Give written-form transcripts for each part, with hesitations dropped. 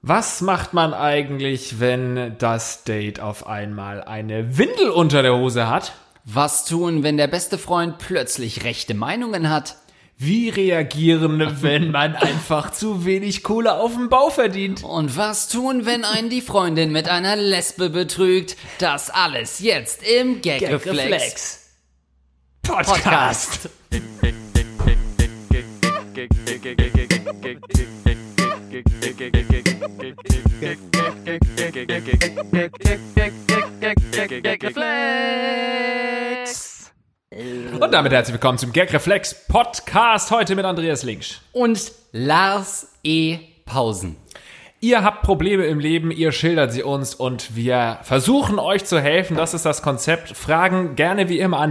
Was macht man eigentlich, wenn das Date auf einmal eine Windel unter der Hose hat? Was tun, wenn der beste Freund plötzlich rechte Meinungen hat? Wie reagieren, wenn man einfach zu wenig Kohle auf dem Bau verdient? Und was tun, wenn einen die Freundin mit einer Lesbe betrügt? Das alles jetzt im Gagreflex Podcast. Und damit herzlich willkommen zum Gagreflex Podcast, heute mit Andreas Linksch Und Lars E. Pausen. Ihr habt Probleme im Leben, ihr schildert sie uns und wir versuchen euch zu helfen. Das ist das Konzept. Fragen gerne wie immer an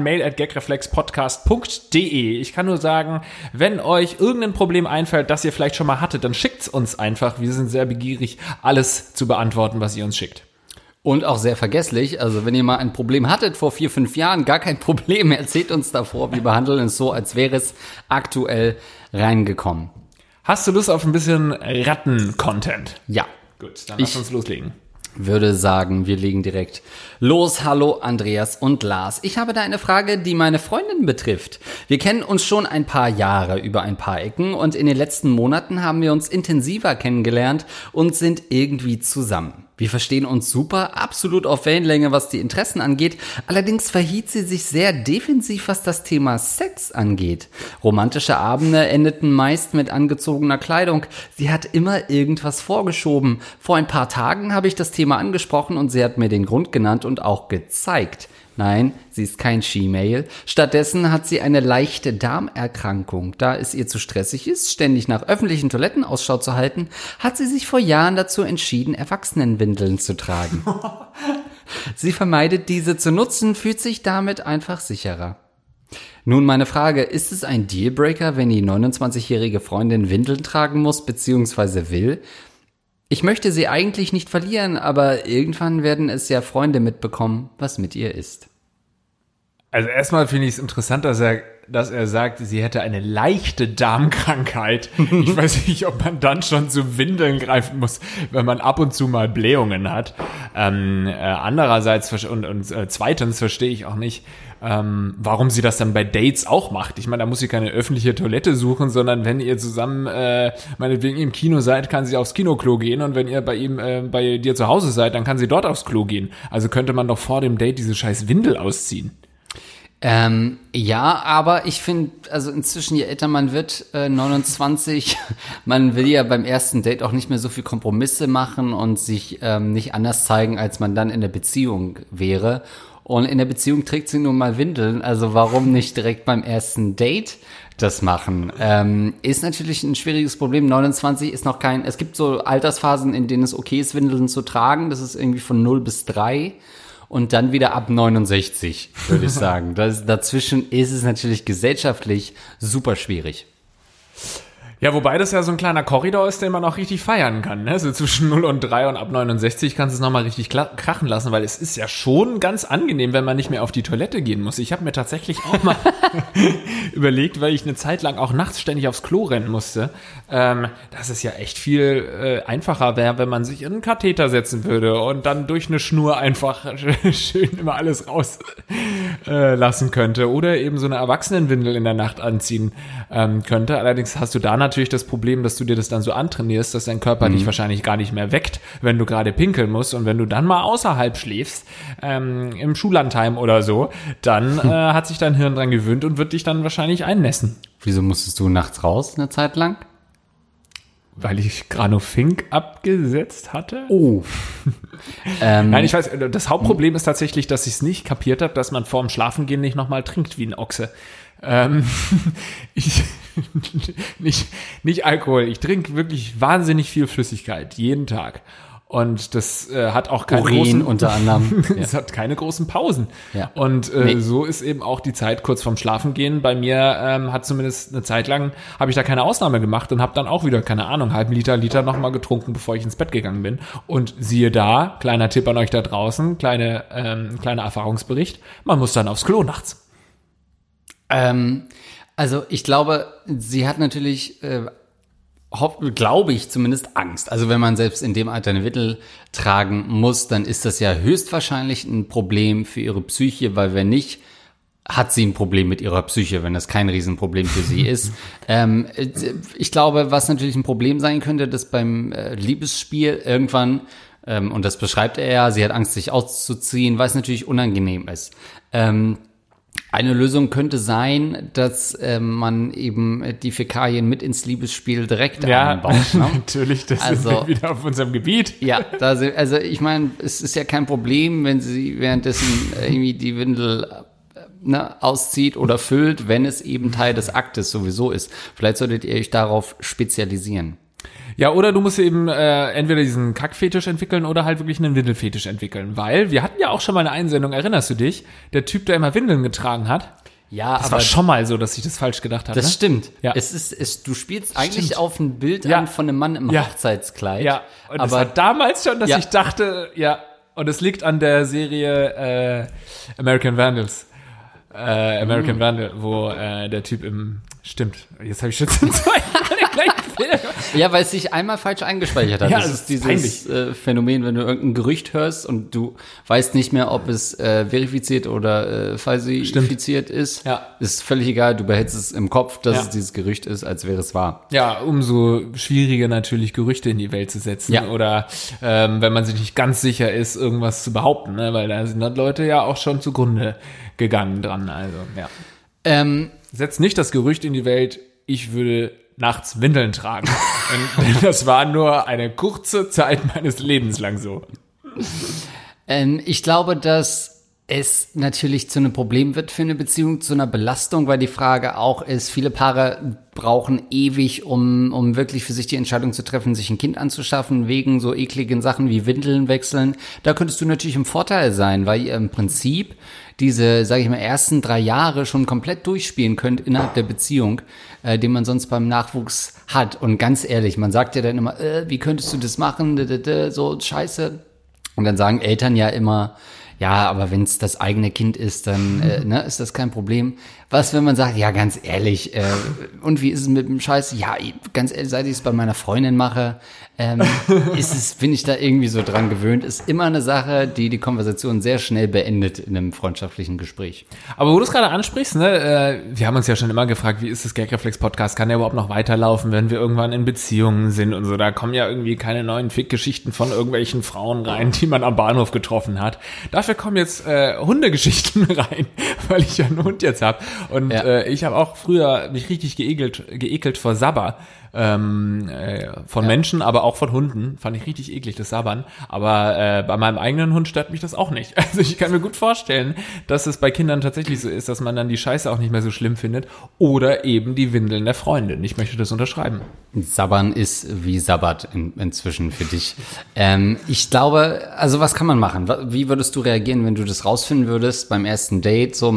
mail@gagreflexpodcast.de. Ich kann nur sagen, wenn euch irgendein Problem einfällt, das ihr vielleicht schon mal hattet, dann schickt's uns einfach. Wir sind sehr begierig, alles zu beantworten, was ihr uns schickt. Und auch sehr vergesslich, also wenn ihr mal ein Problem hattet vor 4-5 Jahren, gar kein Problem, erzählt uns davor, wir behandeln es so, als wäre es aktuell reingekommen. Hast du Lust auf ein bisschen Ratten-Content? Ja. Gut, dann lass uns loslegen. Würde sagen, wir legen direkt los. Hallo Andreas und Lars. Ich habe da eine Frage, die meine Freundin betrifft. Wir kennen uns schon ein paar Jahre über ein paar Ecken und in den letzten Monaten haben wir uns intensiver kennengelernt und sind irgendwie zusammen. Wir verstehen uns super, absolut auf Wellenlänge, was die Interessen angeht. Allerdings verhielt sie sich sehr defensiv, was das Thema Sex angeht. Romantische Abende endeten meist mit angezogener Kleidung. Sie hat immer irgendwas vorgeschoben. Vor ein paar Tagen habe ich das Thema angesprochen und sie hat mir den Grund genannt und auch gezeigt. Nein, sie ist kein She-Mail. Stattdessen hat sie eine leichte Darmerkrankung. Da es ihr zu stressig ist, ständig nach öffentlichen Toiletten Ausschau zu halten, hat sie sich vor Jahren dazu entschieden, Erwachsenenwindeln zu tragen. Sie vermeidet diese zu nutzen, fühlt sich damit einfach sicherer. Nun meine Frage, ist es ein Dealbreaker, wenn die 29-jährige Freundin Windeln tragen muss bzw. will? Ich möchte sie eigentlich nicht verlieren, aber irgendwann werden es ja Freunde mitbekommen, was mit ihr ist. Also erstmal finde ich es interessant, dass er sagt, sie hätte eine leichte Darmkrankheit. Ich weiß nicht, ob man dann schon zu Windeln greifen muss, wenn man ab und zu mal Blähungen hat. Andererseits und zweitens verstehe ich auch nicht, warum sie das dann bei Dates auch macht. Ich meine, da muss sie keine öffentliche Toilette suchen, sondern wenn ihr zusammen meinetwegen im Kino seid, kann sie aufs Kinoklo gehen und wenn ihr bei dir zu Hause seid, dann kann sie dort aufs Klo gehen. Also könnte man doch vor dem Date diese scheiß Windel ausziehen. Ja, aber ich finde, also inzwischen, je älter man wird, 29, man will ja beim ersten Date auch nicht mehr so viel Kompromisse machen und sich nicht anders zeigen, als man dann in der Beziehung wäre. Und in der Beziehung trägt sie nun mal Windeln, also warum nicht direkt beim ersten Date das machen? Ist natürlich ein schwieriges Problem. 29 ist noch es gibt so Altersphasen, in denen es okay ist, Windeln zu tragen. Das ist irgendwie von 0 bis 3. Und dann wieder ab 69, würde ich sagen. Dazwischen ist es natürlich gesellschaftlich super schwierig. Ja, wobei das ja so ein kleiner Korridor ist, den man auch richtig feiern kann, ne? So zwischen 0 und 3 und ab 69 kannst du es nochmal richtig krachen lassen, weil es ist ja schon ganz angenehm, wenn man nicht mehr auf die Toilette gehen muss. Ich habe mir tatsächlich auch mal überlegt, weil ich eine Zeit lang auch nachts ständig aufs Klo rennen musste, dass es ja echt viel einfacher wäre, wenn man sich in einen Katheter setzen würde und dann durch eine Schnur einfach schön immer alles raus lassen könnte oder eben so eine Erwachsenenwindel in der Nacht anziehen könnte. Allerdings hast du da natürlich das Problem, dass du dir das dann so antrainierst, dass dein Körper dich wahrscheinlich gar nicht mehr weckt, wenn du gerade pinkeln musst. Und wenn du dann mal außerhalb schläfst, im Schullandheim oder so, dann hat sich dein Hirn dran gewöhnt und wird dich dann wahrscheinlich einnässen. Wieso musstest du nachts raus eine Zeit lang? Weil ich Granofink abgesetzt hatte. Oh. Nein, ich weiß, das Hauptproblem ist tatsächlich, dass ich es nicht kapiert habe, dass man vorm Schlafengehen nicht nochmal trinkt wie ein Ochse. Nicht Alkohol. Ich trinke wirklich wahnsinnig viel Flüssigkeit, jeden Tag. Und das hat auch keine großen, unter anderem. Es hat keine großen Pausen. Ja. Und so ist eben auch die Zeit kurz vorm Schlafengehen. Bei mir hat zumindest eine Zeit lang, habe ich da keine Ausnahme gemacht und habe dann auch wieder, keine Ahnung, halben Liter nochmal getrunken, bevor ich ins Bett gegangen bin. Und siehe da, kleiner Tipp an euch da draußen, kleiner Erfahrungsbericht, man muss dann aufs Klo nachts. Also ich glaube, sie hat natürlich glaube ich zumindest, Angst. Also wenn man selbst in dem Alter eine Windel tragen muss, dann ist das ja höchstwahrscheinlich ein Problem für ihre Psyche, weil wenn nicht, hat sie ein Problem mit ihrer Psyche, wenn das kein Riesenproblem für sie ist. Ich glaube, was natürlich ein Problem sein könnte, dass beim Liebesspiel irgendwann, und das beschreibt er ja, sie hat Angst, sich auszuziehen, weil es natürlich unangenehm ist. Eine Lösung könnte sein, dass man eben die Fäkalien mit ins Liebesspiel direkt einbaut. Ne? Natürlich, das sind wir wieder auf unserem Gebiet. Ja, also ich meine, es ist ja kein Problem, wenn sie währenddessen irgendwie die Windel auszieht oder füllt, wenn es eben Teil des Aktes sowieso ist. Vielleicht solltet ihr euch darauf spezialisieren. Ja, oder du musst eben entweder diesen Kackfetisch entwickeln oder halt wirklich einen Windelfetisch entwickeln. Weil wir hatten ja auch schon mal eine Einsendung, erinnerst du dich? Der Typ, der immer Windeln getragen hat. Ja, das war schon mal so, dass ich das falsch gedacht habe. Das stimmt. Ja. Du spielst eigentlich auf ein Bild an von einem Mann im Hochzeitskleid. Ja, und das war damals schon, dass ich dachte, und es liegt an der Serie American Vandals. American Vandal, wo der Typ stimmt, jetzt habe ich schon zum zweiten Mal den gleichen Film. Ja, weil es sich einmal falsch eingespeichert hat. Ja, das ist dieses Phänomen, wenn du irgendein Gerücht hörst und du weißt nicht mehr, ob es verifiziert oder falsifiziert ist. Ja. Ist völlig egal, du behältst es im Kopf, dass es dieses Gerücht ist, als wäre es wahr. Ja, umso schwieriger natürlich Gerüchte in die Welt zu setzen. Ja. Oder wenn man sich nicht ganz sicher ist, irgendwas zu behaupten, ne? Weil da sind dann Leute ja auch schon zugrunde gegangen dran. Also, ja. Setzt nicht das Gerücht in die Welt, ich würde nachts Windeln tragen. Denn das war nur eine kurze Zeit meines Lebens lang so. Ich glaube, dass es natürlich zu einem Problem wird für eine Beziehung, zu einer Belastung, weil die Frage auch ist, viele Paare brauchen ewig, um wirklich für sich die Entscheidung zu treffen, sich ein Kind anzuschaffen, wegen so ekligen Sachen wie Windeln wechseln. Da könntest du natürlich im Vorteil sein, weil ihr im Prinzip diese, sage ich mal, ersten 3 Jahre schon komplett durchspielen könnt innerhalb der Beziehung, den man sonst beim Nachwuchs hat. Und ganz ehrlich, man sagt ja dann immer, wie könntest du das machen, so scheiße. Und dann sagen Eltern ja immer, ja, aber wenn es das eigene Kind ist, dann ist das kein Problem. Was, wenn man sagt, ja, ganz ehrlich, und wie ist es mit dem Scheiß? Ja, ganz ehrlich, seit ich es bei meiner Freundin mache, bin ich da irgendwie so dran gewöhnt. Ist immer eine Sache, die Konversation sehr schnell beendet in einem freundschaftlichen Gespräch. Aber wo du es gerade ansprichst, ne, wir haben uns ja schon immer gefragt, wie ist das Gagreflex-Podcast? Kann der überhaupt noch weiterlaufen, wenn wir irgendwann in Beziehungen sind und so? Da kommen ja irgendwie keine neuen Fick-Geschichten von irgendwelchen Frauen rein, die man am Bahnhof getroffen hat. Dafür kommen jetzt Hundegeschichten rein, weil ich ja einen Hund jetzt habe. Und ich habe auch früher mich richtig geekelt vor Sabber. Von Menschen, aber auch von Hunden. Fand ich richtig eklig, das Sabbern. Aber bei meinem eigenen Hund stört mich das auch nicht. Also ich kann mir gut vorstellen, dass es bei Kindern tatsächlich so ist, dass man dann die Scheiße auch nicht mehr so schlimm findet. Oder eben die Windeln der Freundin. Ich möchte das unterschreiben. Sabbern ist wie Sabbat inzwischen für dich. Ich glaube, also was kann man machen? Wie würdest du reagieren, wenn du das rausfinden würdest beim ersten Date? So,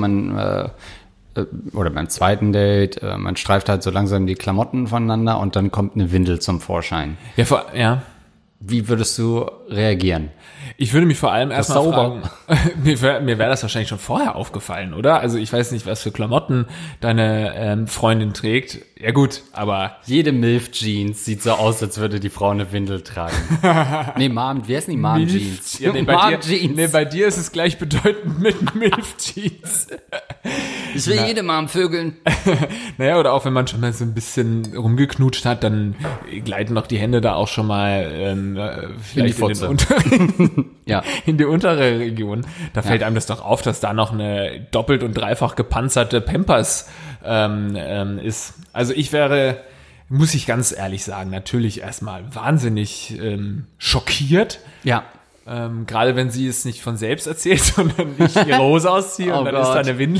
oder beim zweiten Date, man streift halt so langsam die Klamotten voneinander und dann kommt eine Windel zum Vorschein. Ja. Wie würdest du reagieren? Ich würde mich vor allem erstmal fragen, mir wäre das wahrscheinlich schon vorher aufgefallen, oder? Also ich weiß nicht, was für Klamotten deine Freundin trägt. Ja gut, aber... Jede Milf-Jeans sieht so aus, als würde die Frau eine Windel tragen. Nee, wie heißen die Mom-Jeans? Ja, bei dir ist es gleichbedeutend mit Milf-Jeans. Ich will jede Mom vögeln. Naja, oder auch wenn man schon mal so ein bisschen rumgeknutscht hat, dann gleiten doch die Hände da auch schon mal vielleicht in die untere Region. Da fällt einem das doch auf, dass da noch eine doppelt und dreifach gepanzerte Pampers ist. Also ich wäre, muss ich ganz ehrlich sagen, natürlich erstmal wahnsinnig schockiert. Ja. Gerade wenn sie es nicht von selbst erzählt, sondern ich ihre Hose ausziehe und dann ist da eine Windel.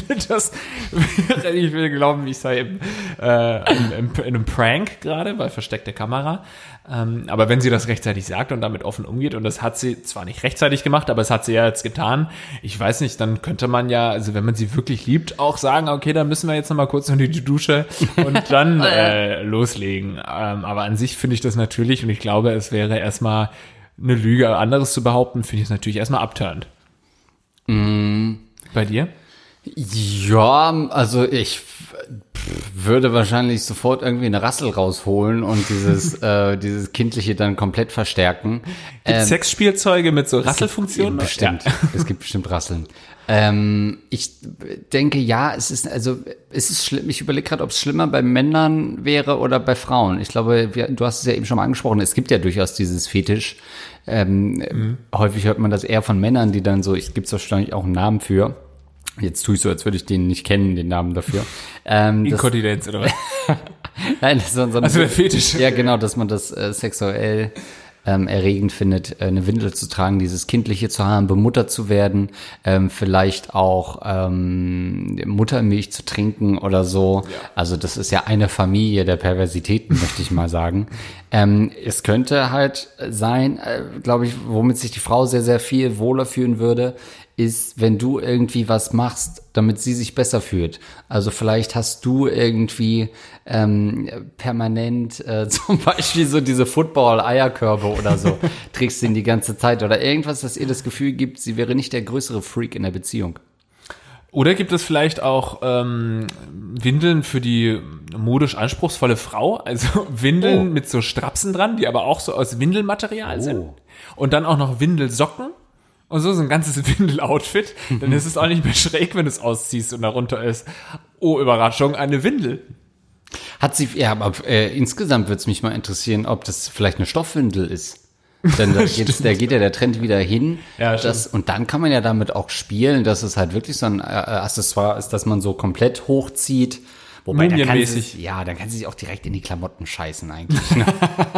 Ich will glauben, ich sei in einem Prank gerade bei versteckter Kamera. Aber wenn sie das rechtzeitig sagt und damit offen umgeht, und das hat sie zwar nicht rechtzeitig gemacht, aber es hat sie ja jetzt getan, ich weiß nicht, dann könnte man ja, also wenn man sie wirklich liebt, auch sagen, okay, dann müssen wir jetzt noch mal kurz unter die Dusche und dann loslegen. Aber an sich finde ich das natürlich, und ich glaube, es wäre erstmal eine Lüge, anderes zu behaupten, finde ich es natürlich erstmal abturnt. Bei dir? Ja, also Würde wahrscheinlich sofort irgendwie eine Rassel rausholen und dieses Kindliche dann komplett verstärken. Gibt Sexspielzeuge mit so Rasselfunktionen? Bestimmt. Ja. Es gibt bestimmt Rasseln. Ich denke, ja, es ist schlimm. Ich überlege gerade, ob es schlimmer bei Männern wäre oder bei Frauen. Ich glaube, du hast es ja eben schon mal angesprochen, es gibt ja durchaus dieses Fetisch. Häufig hört man das eher von Männern, die dann so, es gibt wahrscheinlich auch einen Namen für. Jetzt tue ich so, als würde ich den nicht kennen, den Namen dafür. Inkontinenz oder was? Nein, das ist so also der Fetisch. Ja, genau, dass man das sexuell erregend findet, eine Windel zu tragen, dieses Kindliche zu haben, bemuttert zu werden, vielleicht auch Muttermilch zu trinken oder so. Ja. Also das ist ja eine Familie der Perversitäten, möchte ich mal sagen. Es könnte halt sein, glaube ich, womit sich die Frau sehr, sehr viel wohler fühlen würde, ist, wenn du irgendwie was machst, damit sie sich besser fühlt. Also vielleicht hast du irgendwie permanent zum Beispiel so diese Football-Eierkörbe oder so, trägst du ihn die ganze Zeit oder irgendwas, das ihr das Gefühl gibt, sie wäre nicht der größere Freak in der Beziehung. Oder gibt es vielleicht auch Windeln für die modisch anspruchsvolle Frau? Also Windeln mit so Strapsen dran, die aber auch so aus Windelmaterial sind. Und dann auch noch Windelsocken. Und so ein ganzes Windel-Outfit. Dann ist es auch nicht mehr schräg, wenn du es ausziehst und darunter ist, oh Überraschung, eine Windel. Hat sie, ja, aber insgesamt würde es mich mal interessieren, ob das vielleicht eine Stoffwindel ist. Denn da geht ja der Trend wieder hin. Ja, und dann kann man ja damit auch spielen, dass es halt wirklich so ein Accessoire ist, dass man so komplett hochzieht. Wobei, dann kann sie sich auch direkt in die Klamotten scheißen eigentlich. Ne?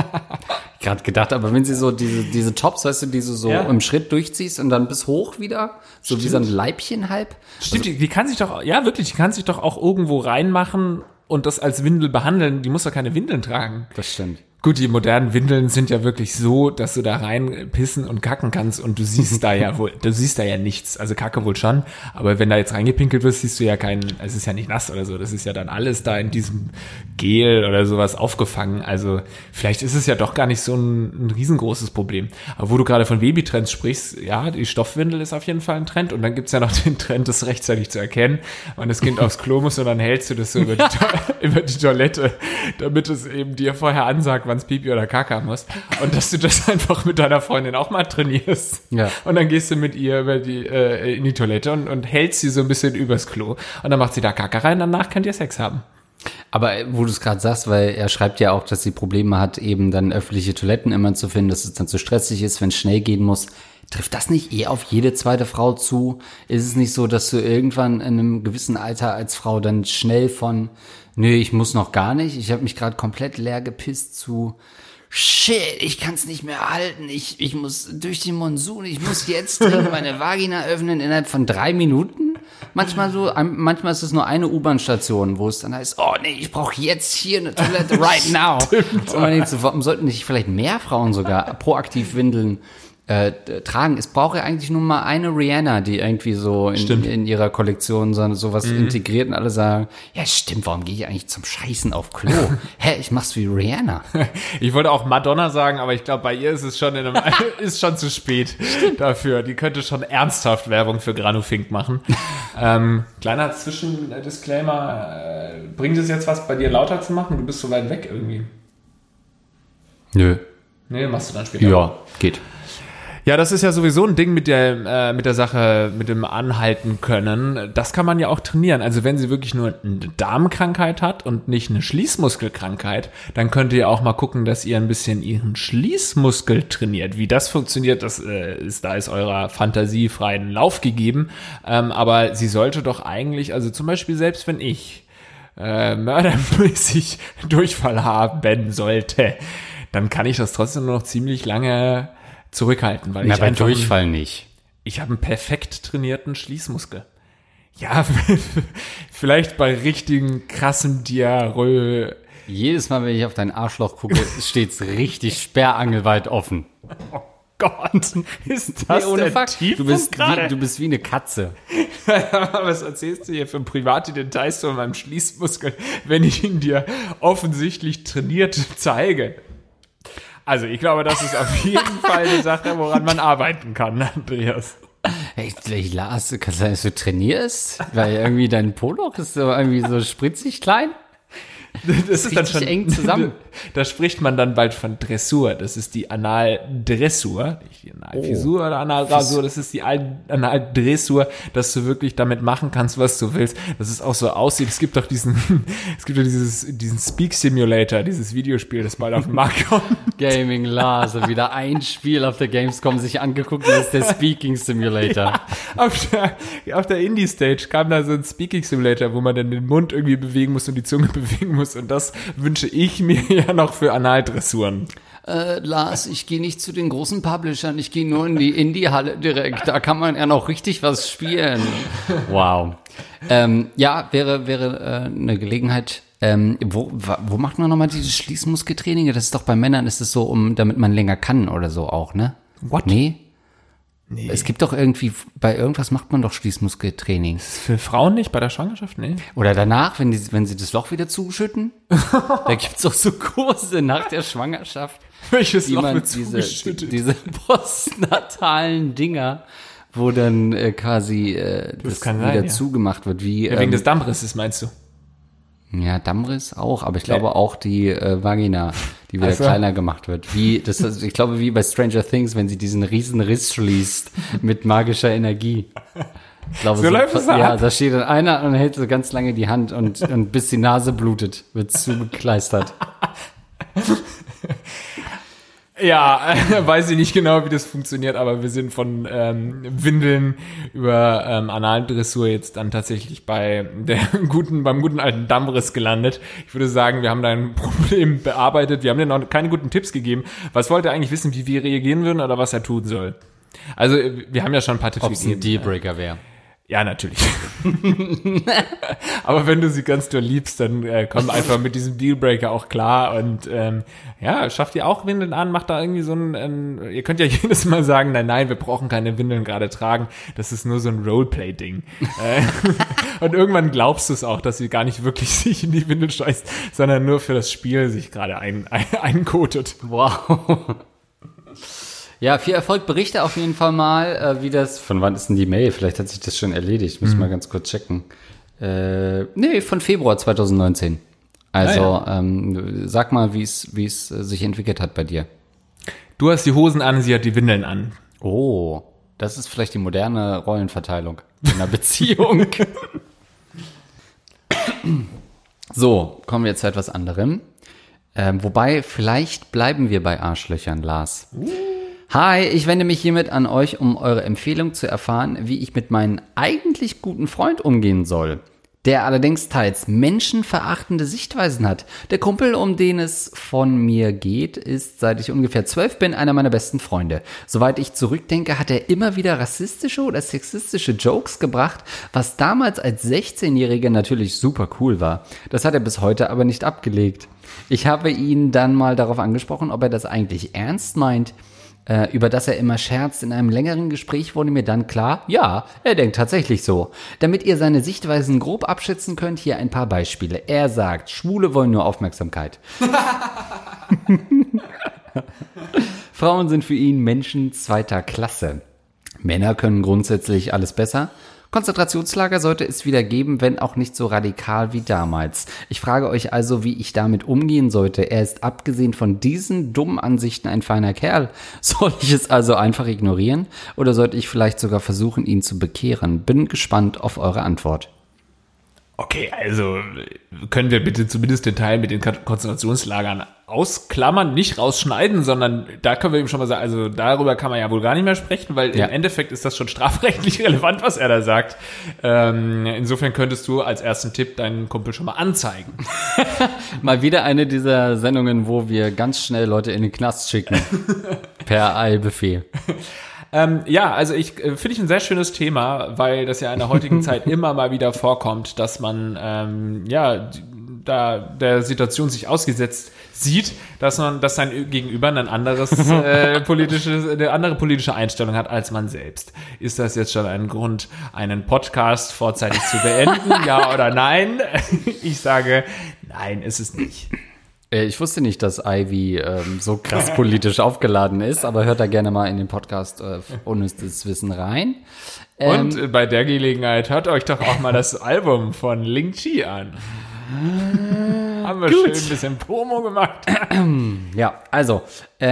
Gerade gedacht, aber wenn sie so diese Tops, weißt du, die du so im Schritt durchziehst und dann bis hoch wieder, so Stimmt. Wie so ein Leibchen halb. Stimmt, also, die kann sich doch, ja wirklich, die kann sich doch auch irgendwo reinmachen und das als Windel behandeln. Die muss doch keine Windeln tragen. Das stimmt. Gut, die modernen Windeln sind ja wirklich so, dass du da rein pissen und kacken kannst und du siehst da ja nichts. Also Kacke wohl schon, aber wenn da jetzt reingepinkelt wirst, siehst du ja es ist ja nicht nass oder so. Das ist ja dann alles da in diesem Gel oder sowas aufgefangen. Also vielleicht ist es ja doch gar nicht so ein riesengroßes Problem. Aber wo du gerade von Babytrends sprichst, ja, die Stoffwindel ist auf jeden Fall ein Trend und dann gibt's ja noch den Trend, das rechtzeitig zu erkennen, wenn das Kind aufs Klo muss und dann hältst du das so über die Toilette, damit es eben dir vorher ansagt, wann es Pipi oder Kaka muss. Und dass du das einfach mit deiner Freundin auch mal trainierst. Ja. Und dann gehst du mit ihr in die Toilette und hältst sie so ein bisschen übers Klo. Und dann macht sie da Kaka rein, danach könnt ihr Sex haben. Aber wo du es gerade sagst, weil er schreibt ja auch, dass sie Probleme hat, eben dann öffentliche Toiletten immer zu finden, dass es dann zu stressig ist, wenn es schnell gehen muss. Trifft das nicht auf jede zweite Frau zu? Ist es nicht so, dass du irgendwann in einem gewissen Alter als Frau dann schnell von nö, ich muss noch gar nicht, ich habe mich gerade komplett leer gepisst zu shit, ich kann es nicht mehr halten, ich muss durch den Monsun, ich muss jetzt meine Vagina öffnen innerhalb von 3 Minuten? Manchmal ist es nur eine U-Bahn-Station, wo es dann heißt, oh nee, ich brauche jetzt hier eine Toilette right now. Und man denkt so, warum sollten nicht vielleicht mehr Frauen sogar proaktiv Windeln tragen? Es braucht ja eigentlich nur mal eine Rihanna, die irgendwie so in ihrer Kollektion sowas integriert und alle sagen, ja stimmt, warum gehe ich eigentlich zum Scheißen auf Klo? Hä, ich mach's wie Rihanna. Ich wollte auch Madonna sagen, aber ich glaube, bei ihr ist es schon ist schon zu spät dafür. Die könnte schon ernsthaft Werbung für Granufink machen. Kleiner Zwischendisclaimer, bringt es jetzt was, bei dir lauter zu machen? Du bist so weit weg irgendwie. Nö. Nee, machst du dann später. Ja, geht. Ja, das ist ja sowieso ein Ding mit der Sache, mit dem Anhalten können. Das kann man ja auch trainieren. Also wenn sie wirklich nur eine Darmkrankheit hat und nicht eine Schließmuskelkrankheit, dann könnt ihr auch mal gucken, dass ihr ein bisschen ihren Schließmuskel trainiert. Wie das funktioniert, da ist eurer Fantasie freien Lauf gegeben. Aber sie sollte doch eigentlich, also zum Beispiel selbst wenn ich mördermäßig Durchfall haben sollte, dann kann ich das trotzdem nur noch ziemlich lange zurückhalten, weil bei Durchfall nicht. Ich habe einen perfekt trainierten Schließmuskel. Ja, vielleicht bei richtigen krassen Diarrhoe. Jedes Mal, wenn ich auf dein Arschloch gucke, steht's richtig sperrangelweit offen. Oh Gott, ist das ohne der Tiefpunkt du bist wie eine Katze. Was erzählst du hier für private Details von meinem Schließmuskel, wenn ich ihn dir offensichtlich trainiert zeige? Also ich glaube, das ist auf jeden Fall eine Sache, woran man arbeiten kann, Andreas. Hey, Lars, kann sein, dass du trainierst? Weil irgendwie dein Poloch ist so irgendwie so spritzig klein. Das ist dann schon eng zusammen. Da spricht man dann bald von Dressur. Das ist die Analdressur, nicht die Analfissur oder Analrasur, das ist die Analdressur, dass du wirklich damit machen kannst, was du willst. Dass es auch so aussieht. Es gibt doch diesen Speak Simulator, dieses Videospiel, das bald auf den Markt kommt. Gaming Lars, wieder ein Spiel auf der Gamescom sich angeguckt, das ist der Speaking Simulator. Ja, auf der Indie-Stage kam da so ein Speaking Simulator, wo man dann den Mund irgendwie bewegen muss und die Zunge bewegen muss. Und das wünsche ich mir ja noch für Analdressuren. Lars, ich gehe nicht zu den großen Publishern, ich gehe nur in die Indie-Halle direkt. Da kann man ja noch richtig was spielen. Wow. Ja, wäre eine Gelegenheit. Wo macht man nochmal dieses Schließmuskeltraining? Das ist doch bei Männern, ist es so, damit man länger kann oder so auch, ne? What? Nee. Es gibt doch irgendwie, bei irgendwas macht man doch Schließmuskeltraining. Für Frauen nicht, bei der Schwangerschaft? Nee. Oder danach, wenn sie das Loch wieder zuschütten. Da gibt's doch so Kurse nach der Schwangerschaft. Welches Loch man wird zugeschüttet? diese postnatalen Dinger, wo dann quasi das kann wieder sein, ja. zugemacht wird. Wie, Ja, wegen des Dammrisses, meinst du? Ja, Dammriss auch, aber ich glaube auch die Vagina, die wieder kleiner gemacht wird. Ich glaube, wie bei Stranger Things, wenn sie diesen riesen Riss schließt mit magischer Energie. Ich glaube, so läuft es ab. Ja, da steht dann einer und hält so ganz lange die Hand und bis die Nase blutet, wird zugekleistert. Ja, weiß ich nicht genau, wie das funktioniert, aber wir sind von Windeln über Analdressur jetzt dann tatsächlich beim guten alten Dammriss gelandet. Ich würde sagen, wir haben dein Problem bearbeitet. Wir haben dir noch keine guten Tipps gegeben. Was wollt ihr eigentlich wissen, wie wir reagieren würden oder was er tun soll? Also, wir haben ja schon ein paar Tipps gegeben. Ob es ein Dealbreaker wäre. Ja, natürlich. Aber wenn du sie ganz doll liebst, dann komm einfach mit diesem Dealbreaker auch klar und schafft ihr auch Windeln an, macht da irgendwie so ihr könnt ja jedes Mal sagen, nein, wir brauchen keine Windeln gerade tragen, das ist nur so ein Roleplay-Ding. Und irgendwann glaubst du es auch, dass sie gar nicht wirklich sich in die Windel scheißt, sondern nur für das Spiel sich gerade einkotet. Wow. Ja, viel Erfolg, berichte auf jeden Fall mal, wie das... Von wann ist denn die Mail? Vielleicht hat sich das schon erledigt. Müssen wir mal ganz kurz checken. Von Februar 2019. Also, sag mal, wie es sich entwickelt hat bei dir. Du hast die Hosen an, sie hat die Windeln an. Oh, das ist vielleicht die moderne Rollenverteilung in einer Beziehung. So, kommen wir jetzt zu etwas anderem. Wobei, vielleicht bleiben wir bei Arschlöchern, Lars. Hi, ich wende mich hiermit an euch, um eure Empfehlung zu erfahren, wie ich mit meinem eigentlich guten Freund umgehen soll, der allerdings teils menschenverachtende Sichtweisen hat. Der Kumpel, um den es von mir geht, ist, seit ich ungefähr 12 bin, einer meiner besten Freunde. Soweit ich zurückdenke, hat er immer wieder rassistische oder sexistische Jokes gebracht, was damals als 16-Jähriger natürlich super cool war. Das hat er bis heute aber nicht abgelegt. Ich habe ihn dann mal darauf angesprochen, ob er das eigentlich ernst meint, über das er immer scherzt. In einem längeren Gespräch wurde mir dann klar, ja, er denkt tatsächlich so. Damit ihr seine Sichtweisen grob abschätzen könnt, hier ein paar Beispiele. Er sagt, Schwule wollen nur Aufmerksamkeit. Frauen sind für ihn Menschen zweiter Klasse. Männer können grundsätzlich alles besser. Konzentrationslager sollte es wieder geben, wenn auch nicht so radikal wie damals. Ich frage euch also, wie ich damit umgehen sollte. Er ist abgesehen von diesen dummen Ansichten ein feiner Kerl. Soll ich es also einfach ignorieren? Oder sollte ich vielleicht sogar versuchen, ihn zu bekehren? Bin gespannt auf eure Antwort. Okay, also können wir bitte zumindest den Teil mit den Konzentrationslagern ausklammern, nicht rausschneiden, sondern da können wir eben schon mal sagen, also darüber kann man ja wohl gar nicht mehr sprechen, weil im Endeffekt ist das schon strafrechtlich relevant, was er da sagt. Insofern könntest du als ersten Tipp deinen Kumpel schon mal anzeigen. Mal wieder eine dieser Sendungen, wo wir ganz schnell Leute in den Knast schicken. Per Eilbefehl. Also finde ich ein sehr schönes Thema, weil das ja in der heutigen Zeit immer mal wieder vorkommt, dass man da der Situation sich ausgesetzt sieht, dass sein Gegenüber eine andere politische Einstellung hat als man selbst. Ist das jetzt schon ein Grund, einen Podcast vorzeitig zu beenden? Ja oder nein? Ich sage, nein, ist es nicht. Ich wusste nicht, dass Ivy so krass politisch aufgeladen ist, aber hört da gerne mal in den Podcast Unnützes Wissen rein. Und bei der Gelegenheit hört euch doch auch mal das Album von Ling Chi an. Haben wir schön ein bisschen Promo gemacht. Ja, also,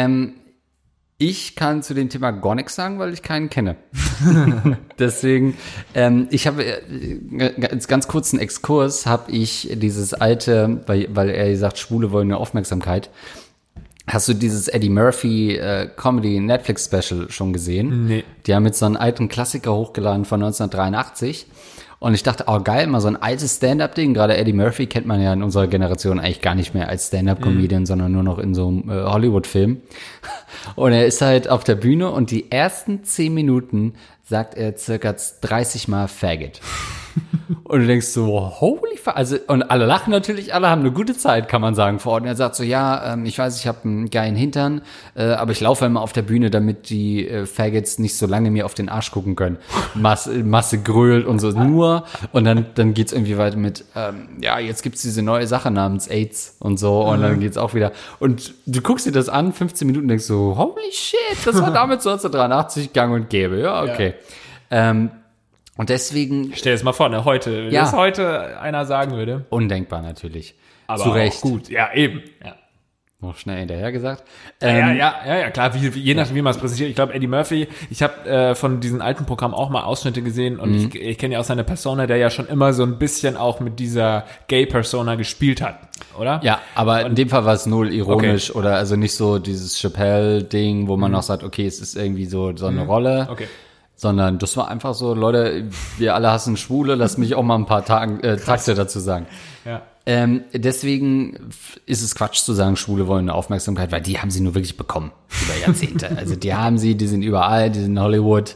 ich kann zu dem Thema gar nichts sagen, weil ich keinen kenne. Deswegen, ich habe als ganz kurzen Exkurs habe ich dieses alte, weil er sagt, Schwule wollen eine Aufmerksamkeit. Hast du dieses Eddie Murphy Comedy Netflix Special schon gesehen? Nee. Die haben jetzt so einen alten Klassiker hochgeladen von 1983. Und ich dachte, oh geil, mal so ein altes Stand-Up-Ding. Gerade Eddie Murphy kennt man ja in unserer Generation eigentlich gar nicht mehr als Stand-Up-Comedian, sondern nur noch in so einem Hollywood-Film. Und er ist halt auf der Bühne und die ersten 10 Minuten sagt er circa 30 Mal Faggot. Und du denkst so, holy fuck. Also, und alle lachen natürlich, alle haben eine gute Zeit, kann man sagen, vor Ort. Und er sagt so, ja, ich weiß, ich habe einen geilen Hintern, aber ich laufe immer auf der Bühne, damit die Faggots nicht so lange mir auf den Arsch gucken können. Masse grölt und so nur. Und dann geht's irgendwie weiter mit, ja, jetzt gibt's diese neue Sache namens AIDS und so. Und dann geht's auch wieder. Und du guckst dir das an, 15 Minuten, denkst so, holy shit, das war damals 1983 gang und gäbe. Ja, okay. Ja. Und deswegen. Stell dir das mal vor, ne, heute, wenn das heute einer sagen würde. Undenkbar natürlich. Aber zu Recht. Gut, ja, eben. Ja. Noch schnell hinterher gesagt. Ja, klar, je nachdem, wie man es präsentiert. Ich glaube, Eddie Murphy, ich habe von diesen alten Programmen auch mal Ausschnitte gesehen und ich kenne ja auch seine Persona, der ja schon immer so ein bisschen auch mit dieser Gay-Persona gespielt hat, oder? Ja, aber in dem Fall war es null ironisch oder also nicht so dieses Chappelle-Ding, wo man noch sagt, okay, es ist irgendwie so eine Rolle. Okay. Sondern das war einfach so, Leute, wir alle hassen Schwule, lass mich auch mal ein paar Takte dazu sagen. Ja. Deswegen ist es Quatsch zu sagen, Schwule wollen eine Aufmerksamkeit, weil die haben sie nur wirklich bekommen über Jahrzehnte. Also die sind überall, die sind in Hollywood,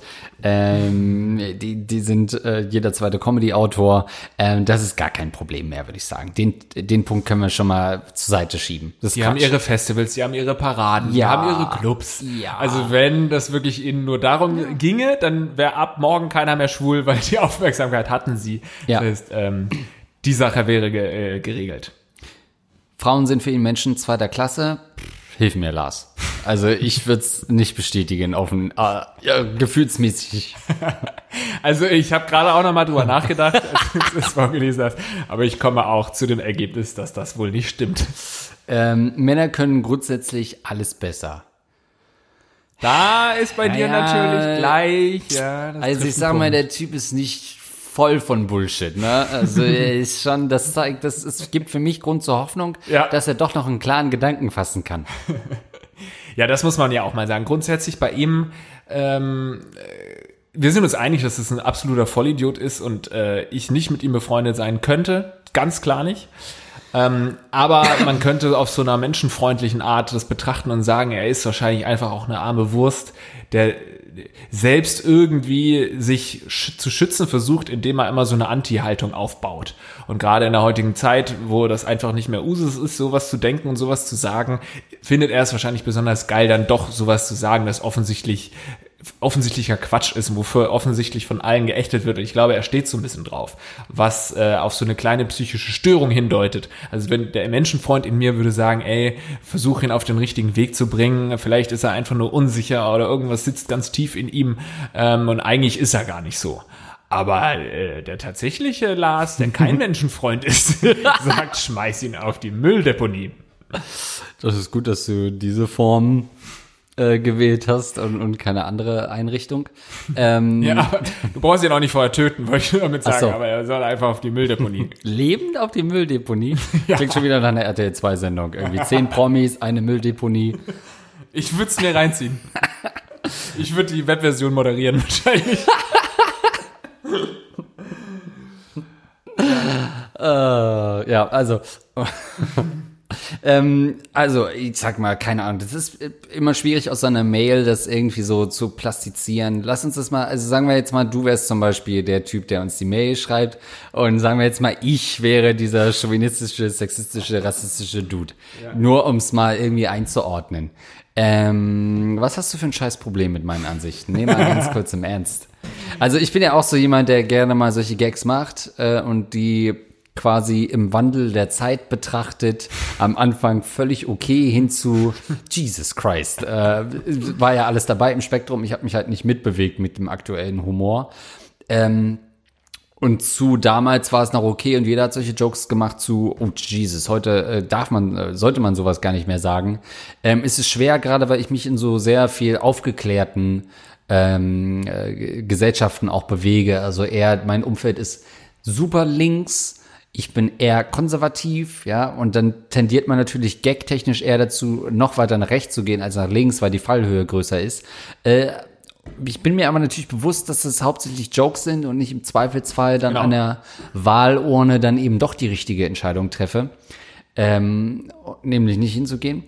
die sind jeder zweite Comedy-Autor. Das ist gar kein Problem mehr, würde ich sagen. Den Punkt können wir schon mal zur Seite schieben. Die haben ihre Festivals, die haben ihre Paraden, die haben ihre Clubs. Ja. Also wenn das wirklich ihnen nur darum ginge, dann wäre ab morgen keiner mehr schwul, weil die Aufmerksamkeit hatten sie. Ja. Das heißt, die Sache wäre geregelt. Frauen sind für ihn Menschen zweiter Klasse. Hilf mir, Lars. Also ich würde es nicht bestätigen, gefühlsmäßig. Also ich habe gerade auch nochmal drüber nachgedacht, als du es vorgelesen hast. Aber ich komme auch zu dem Ergebnis, dass das wohl nicht stimmt. Männer können grundsätzlich alles besser. Da ist bei dir natürlich gleich. Ja, also ich sag mal, der Typ ist nicht voll von Bullshit, ne? Also er ist schon, das zeigt, es gibt für mich Grund zur Hoffnung, dass er doch noch einen klaren Gedanken fassen kann. Ja, das muss man ja auch mal sagen. Grundsätzlich bei ihm, wir sind uns einig, dass es ein absoluter Vollidiot ist und ich nicht mit ihm befreundet sein könnte. Ganz klar nicht. Aber man könnte auf so einer menschenfreundlichen Art das betrachten und sagen, er ist wahrscheinlich einfach auch eine arme Wurst, der selbst irgendwie sich zu schützen versucht, indem er immer so eine Anti-Haltung aufbaut. Und gerade in der heutigen Zeit, wo das einfach nicht mehr Usus ist, sowas zu denken und sowas zu sagen, findet er es wahrscheinlich besonders geil, dann doch sowas zu sagen, das offensichtlicher Quatsch ist, wofür offensichtlich von allen geächtet wird. Und ich glaube, er steht so ein bisschen drauf, was auf so eine kleine psychische Störung hindeutet. Also wenn der Menschenfreund in mir würde sagen, ey, versuch ihn auf den richtigen Weg zu bringen, vielleicht ist er einfach nur unsicher oder irgendwas sitzt ganz tief in ihm und eigentlich ist er gar nicht so. Aber der tatsächliche Lars, der kein Menschenfreund ist, sagt, schmeiß ihn auf die Mülldeponie. Das ist gut, dass du diese Form gewählt hast und keine andere Einrichtung. Ja, aber du brauchst ihn auch nicht vorher töten, wollte ich nur damit sagen, aber er soll einfach auf die Mülldeponie. Lebend auf die Mülldeponie? Ja. Klingt schon wieder nach einer RTL-2-Sendung. Irgendwie 10 Promis, eine Mülldeponie. Ich würde es mir reinziehen. Ich würde die Webversion moderieren wahrscheinlich. Ja, also... also, ich sag mal, keine Ahnung, das ist immer schwierig aus so einer Mail, das irgendwie so zu plastizieren. Lass uns das mal, also sagen wir jetzt mal, du wärst zum Beispiel der Typ, der uns die Mail schreibt und sagen wir jetzt mal, ich wäre dieser chauvinistische, sexistische, rassistische Dude. Ja. Nur um es mal irgendwie einzuordnen. Was hast du für ein scheiß Problem mit meinen Ansichten? Nehm mal ganz kurz im Ernst. Also ich bin ja auch so jemand, der gerne mal solche Gags macht und die quasi im Wandel der Zeit betrachtet, am Anfang völlig okay hin zu Jesus Christ. War ja alles dabei im Spektrum. Ich habe mich halt nicht mitbewegt mit dem aktuellen Humor. Und zu damals war es noch okay und jeder hat solche Jokes gemacht zu, oh Jesus, heute sollte man sowas gar nicht mehr sagen. Es ist schwer, gerade weil ich mich in so sehr viel aufgeklärten Gesellschaften auch bewege. Also mein Umfeld ist super links, ich bin eher konservativ, ja, und dann tendiert man natürlich gagtechnisch eher dazu, noch weiter nach rechts zu gehen als nach links, weil die Fallhöhe größer ist. Ich bin mir aber natürlich bewusst, dass es hauptsächlich Jokes sind und ich im Zweifelsfall dann an der Wahlurne dann eben doch die richtige Entscheidung treffe. Nämlich nicht hinzugehen.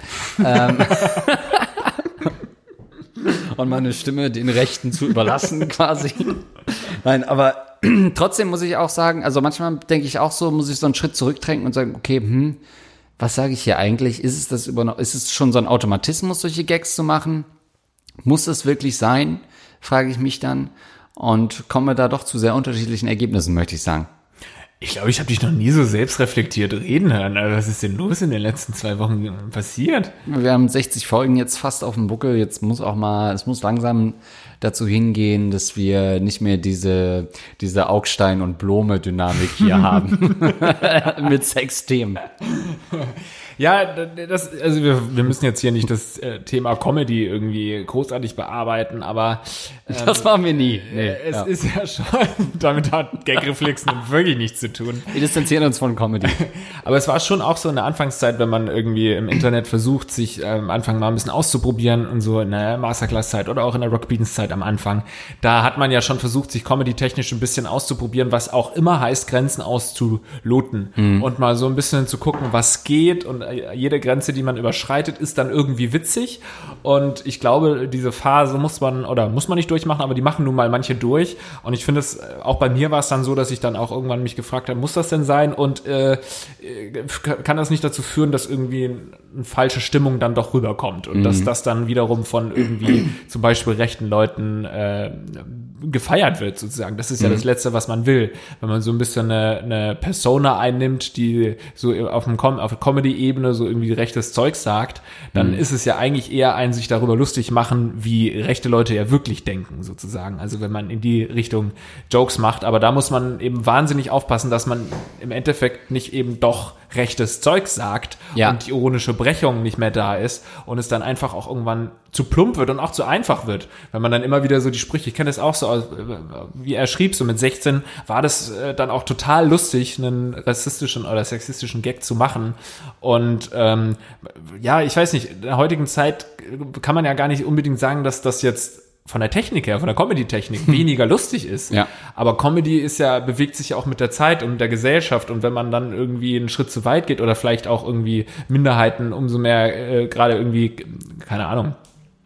Und meine Stimme den Rechten zu überlassen quasi. Nein, aber trotzdem muss ich auch sagen, also manchmal denke ich auch so, muss ich so einen Schritt zurücktränken und sagen, okay, was sage ich hier eigentlich? Ist es schon so ein Automatismus, solche Gags zu machen? Muss es wirklich sein, frage ich mich dann und komme da doch zu sehr unterschiedlichen Ergebnissen, möchte ich sagen. Ich glaube, ich habe dich noch nie so selbstreflektiert reden hören. Also was ist denn los in den letzten 2 Wochen passiert? Wir haben 60 Folgen jetzt fast auf dem Buckel. Jetzt muss es muss langsam dazu hingehen, dass wir nicht mehr diese Augstein- und Blome-Dynamik hier haben mit Sexthemen. Ja, also wir müssen jetzt hier nicht das Thema Comedy irgendwie großartig bearbeiten, aber das machen wir nie. Nee, es ist ja schon, damit hat Gagreflex nun wirklich nichts zu tun. Wir distanzieren uns von Comedy. Aber es war schon auch so in der Anfangszeit, wenn man irgendwie im Internet versucht, sich am Anfang mal ein bisschen auszuprobieren und so in der Masterclass-Zeit oder auch in der Rock Beans-Zeit am Anfang, da hat man ja schon versucht, sich comedy-technisch ein bisschen auszuprobieren, was auch immer heißt, Grenzen auszuloten und mal so ein bisschen zu gucken, was geht, und jede Grenze, die man überschreitet, ist dann irgendwie witzig. Und ich glaube, diese Phase muss man nicht durchmachen, aber die machen nun mal manche durch. Und ich finde es, auch bei mir war es dann so, dass ich dann auch irgendwann mich gefragt habe, muss das denn sein? Und kann das nicht dazu führen, dass irgendwie eine falsche Stimmung dann doch rüberkommt? Und dass das dann wiederum von irgendwie zum Beispiel rechten Leuten gefeiert wird, sozusagen. Das ist ja das Letzte, was man will. Wenn man so ein bisschen eine Persona einnimmt, die so auf Comedy-Ebene so irgendwie rechtes Zeug sagt, dann ist es ja eigentlich eher sich darüber lustig machen, wie rechte Leute ja wirklich denken, sozusagen. Also wenn man in die Richtung Jokes macht, aber da muss man eben wahnsinnig aufpassen, dass man im Endeffekt nicht eben doch rechtes Zeug sagt und die ironische Brechung nicht mehr da ist und es dann einfach auch irgendwann zu plump wird und auch zu einfach wird. Wenn man dann immer wieder so die Sprüche, ich kenne das auch so, wie er schrieb, so mit 16 war das dann auch total lustig, einen rassistischen oder sexistischen Gag zu machen. Und ich weiß nicht, in der heutigen Zeit kann man ja gar nicht unbedingt sagen, dass das jetzt von der Technik her, von der Comedy-Technik weniger lustig ist. Ja. Aber Comedy bewegt sich ja auch mit der Zeit und der Gesellschaft, und wenn man dann irgendwie einen Schritt zu weit geht oder vielleicht auch irgendwie Minderheiten umso mehr gerade irgendwie, keine Ahnung,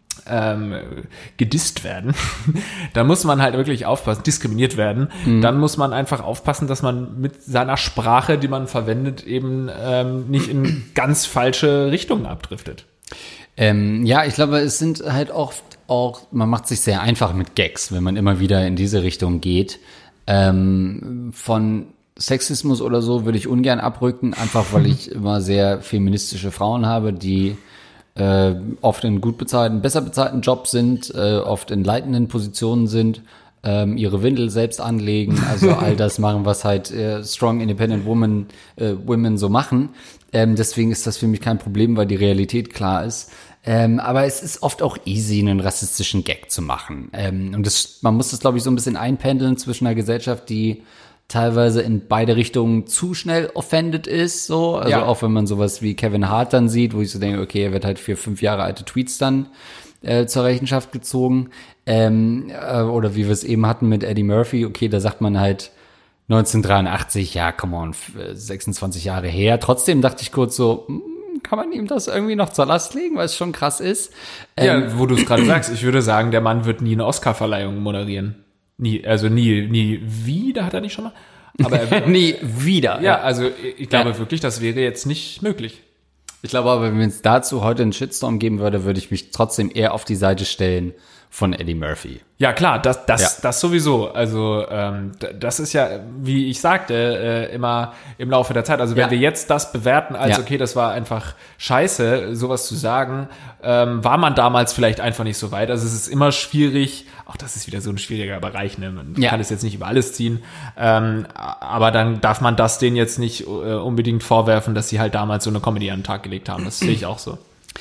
gedisst werden, da muss man halt wirklich aufpassen, diskriminiert werden, dann muss man einfach aufpassen, dass man mit seiner Sprache, die man verwendet, eben nicht in ganz falsche Richtungen abdriftet. Ich glaube, es sind halt oft auch, man macht sich sehr einfach mit Gags, wenn man immer wieder in diese Richtung geht. Von Sexismus oder so würde ich ungern abrücken, einfach weil ich immer sehr feministische Frauen habe, die oft in gut bezahlten, besser bezahlten Jobs sind, oft in leitenden Positionen sind, ihre Windel selbst anlegen, also all das machen, was halt strong independent women so machen. Deswegen ist das für mich kein Problem, weil die Realität klar ist. Aber es ist oft auch easy, einen rassistischen Gag zu machen. Und man muss das, glaube ich, so ein bisschen einpendeln zwischen einer Gesellschaft, die teilweise in beide Richtungen zu schnell offended ist, so. Also auch wenn man sowas wie Kevin Hart dann sieht, wo ich so denke, okay, er wird halt für 5 Jahre alte Tweets dann zur Rechenschaft gezogen. Oder wie wir es eben hatten mit Eddie Murphy, okay, da sagt man halt 1983, ja, come on, 26 Jahre her. Trotzdem dachte ich kurz so, kann man ihm das irgendwie noch zur Last legen, weil es schon krass ist. Wo du es gerade sagst, ich würde sagen, der Mann wird nie eine Oscar-Verleihung moderieren. Nie wieder, hat er nicht schon mal? Aber er wird nie wieder. Ja, also ich glaube wirklich, das wäre jetzt nicht möglich. Ich glaube aber, wenn es dazu heute einen Shitstorm geben würde, würde ich mich trotzdem eher auf die Seite stellen von Eddie Murphy. Ja, klar, das sowieso. Also das ist ja, wie ich sagte, immer im Laufe der Zeit. Also wenn wir jetzt das bewerten als, okay, das war einfach scheiße, sowas zu sagen, war man damals vielleicht einfach nicht so weit. Also es ist immer schwierig, auch das ist wieder so ein schwieriger Bereich, ne? Man kann es jetzt nicht über alles ziehen, aber dann darf man das denen jetzt nicht unbedingt vorwerfen, dass sie halt damals so eine Comedy an den Tag gelegt haben. Das sehe ich auch so.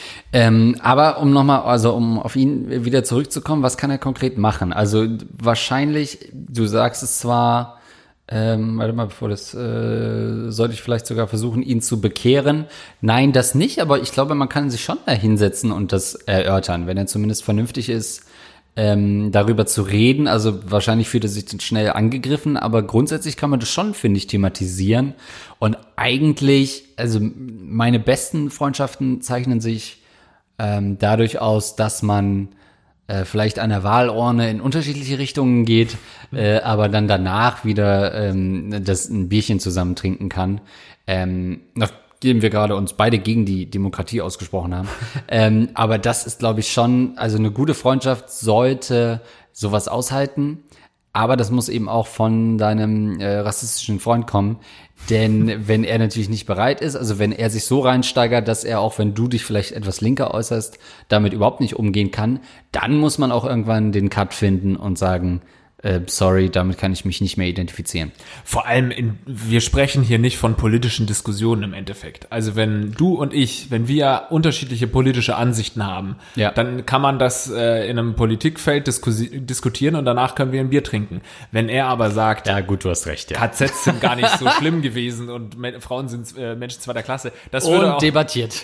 Aber um auf ihn wieder zurückzukommen, was kann er konkret machen? Also wahrscheinlich, du sagst es zwar, warte mal, sollte ich vielleicht sogar versuchen, ihn zu bekehren. Nein, das nicht, aber ich glaube, man kann sich schon da hinsetzen und das erörtern, wenn er zumindest vernünftig ist, darüber zu reden. Also wahrscheinlich fühlt er sich dann schnell angegriffen, aber grundsätzlich kann man das schon, finde ich, thematisieren. Und eigentlich, also meine besten Freundschaften zeichnen sich dadurch aus, dass man vielleicht an der Wahlurne in unterschiedliche Richtungen geht, aber dann danach wieder das ein Bierchen zusammen trinken kann. Nachdem wir gerade uns beide gegen die Demokratie ausgesprochen haben. Aber das ist, glaube ich, schon, also eine gute Freundschaft sollte sowas aushalten. Aber das muss eben auch von deinem rassistischen Freund kommen. Denn wenn er natürlich nicht bereit ist, also wenn er sich so reinsteigert, dass er auch, wenn du dich vielleicht etwas linker äußerst, damit überhaupt nicht umgehen kann, dann muss man auch irgendwann den Cut finden und sagen, sorry, damit kann ich mich nicht mehr identifizieren. Vor allem, wir sprechen hier nicht von politischen Diskussionen im Endeffekt. Also wenn du und ich, wenn wir unterschiedliche politische Ansichten haben, dann kann man das in einem Politikfeld diskutieren und danach können wir ein Bier trinken. Wenn er aber sagt, ja gut, du hast recht, ja. KZs sind gar nicht so schlimm gewesen und Frauen sind Menschen zweiter Klasse. Das würde und auch, debattiert.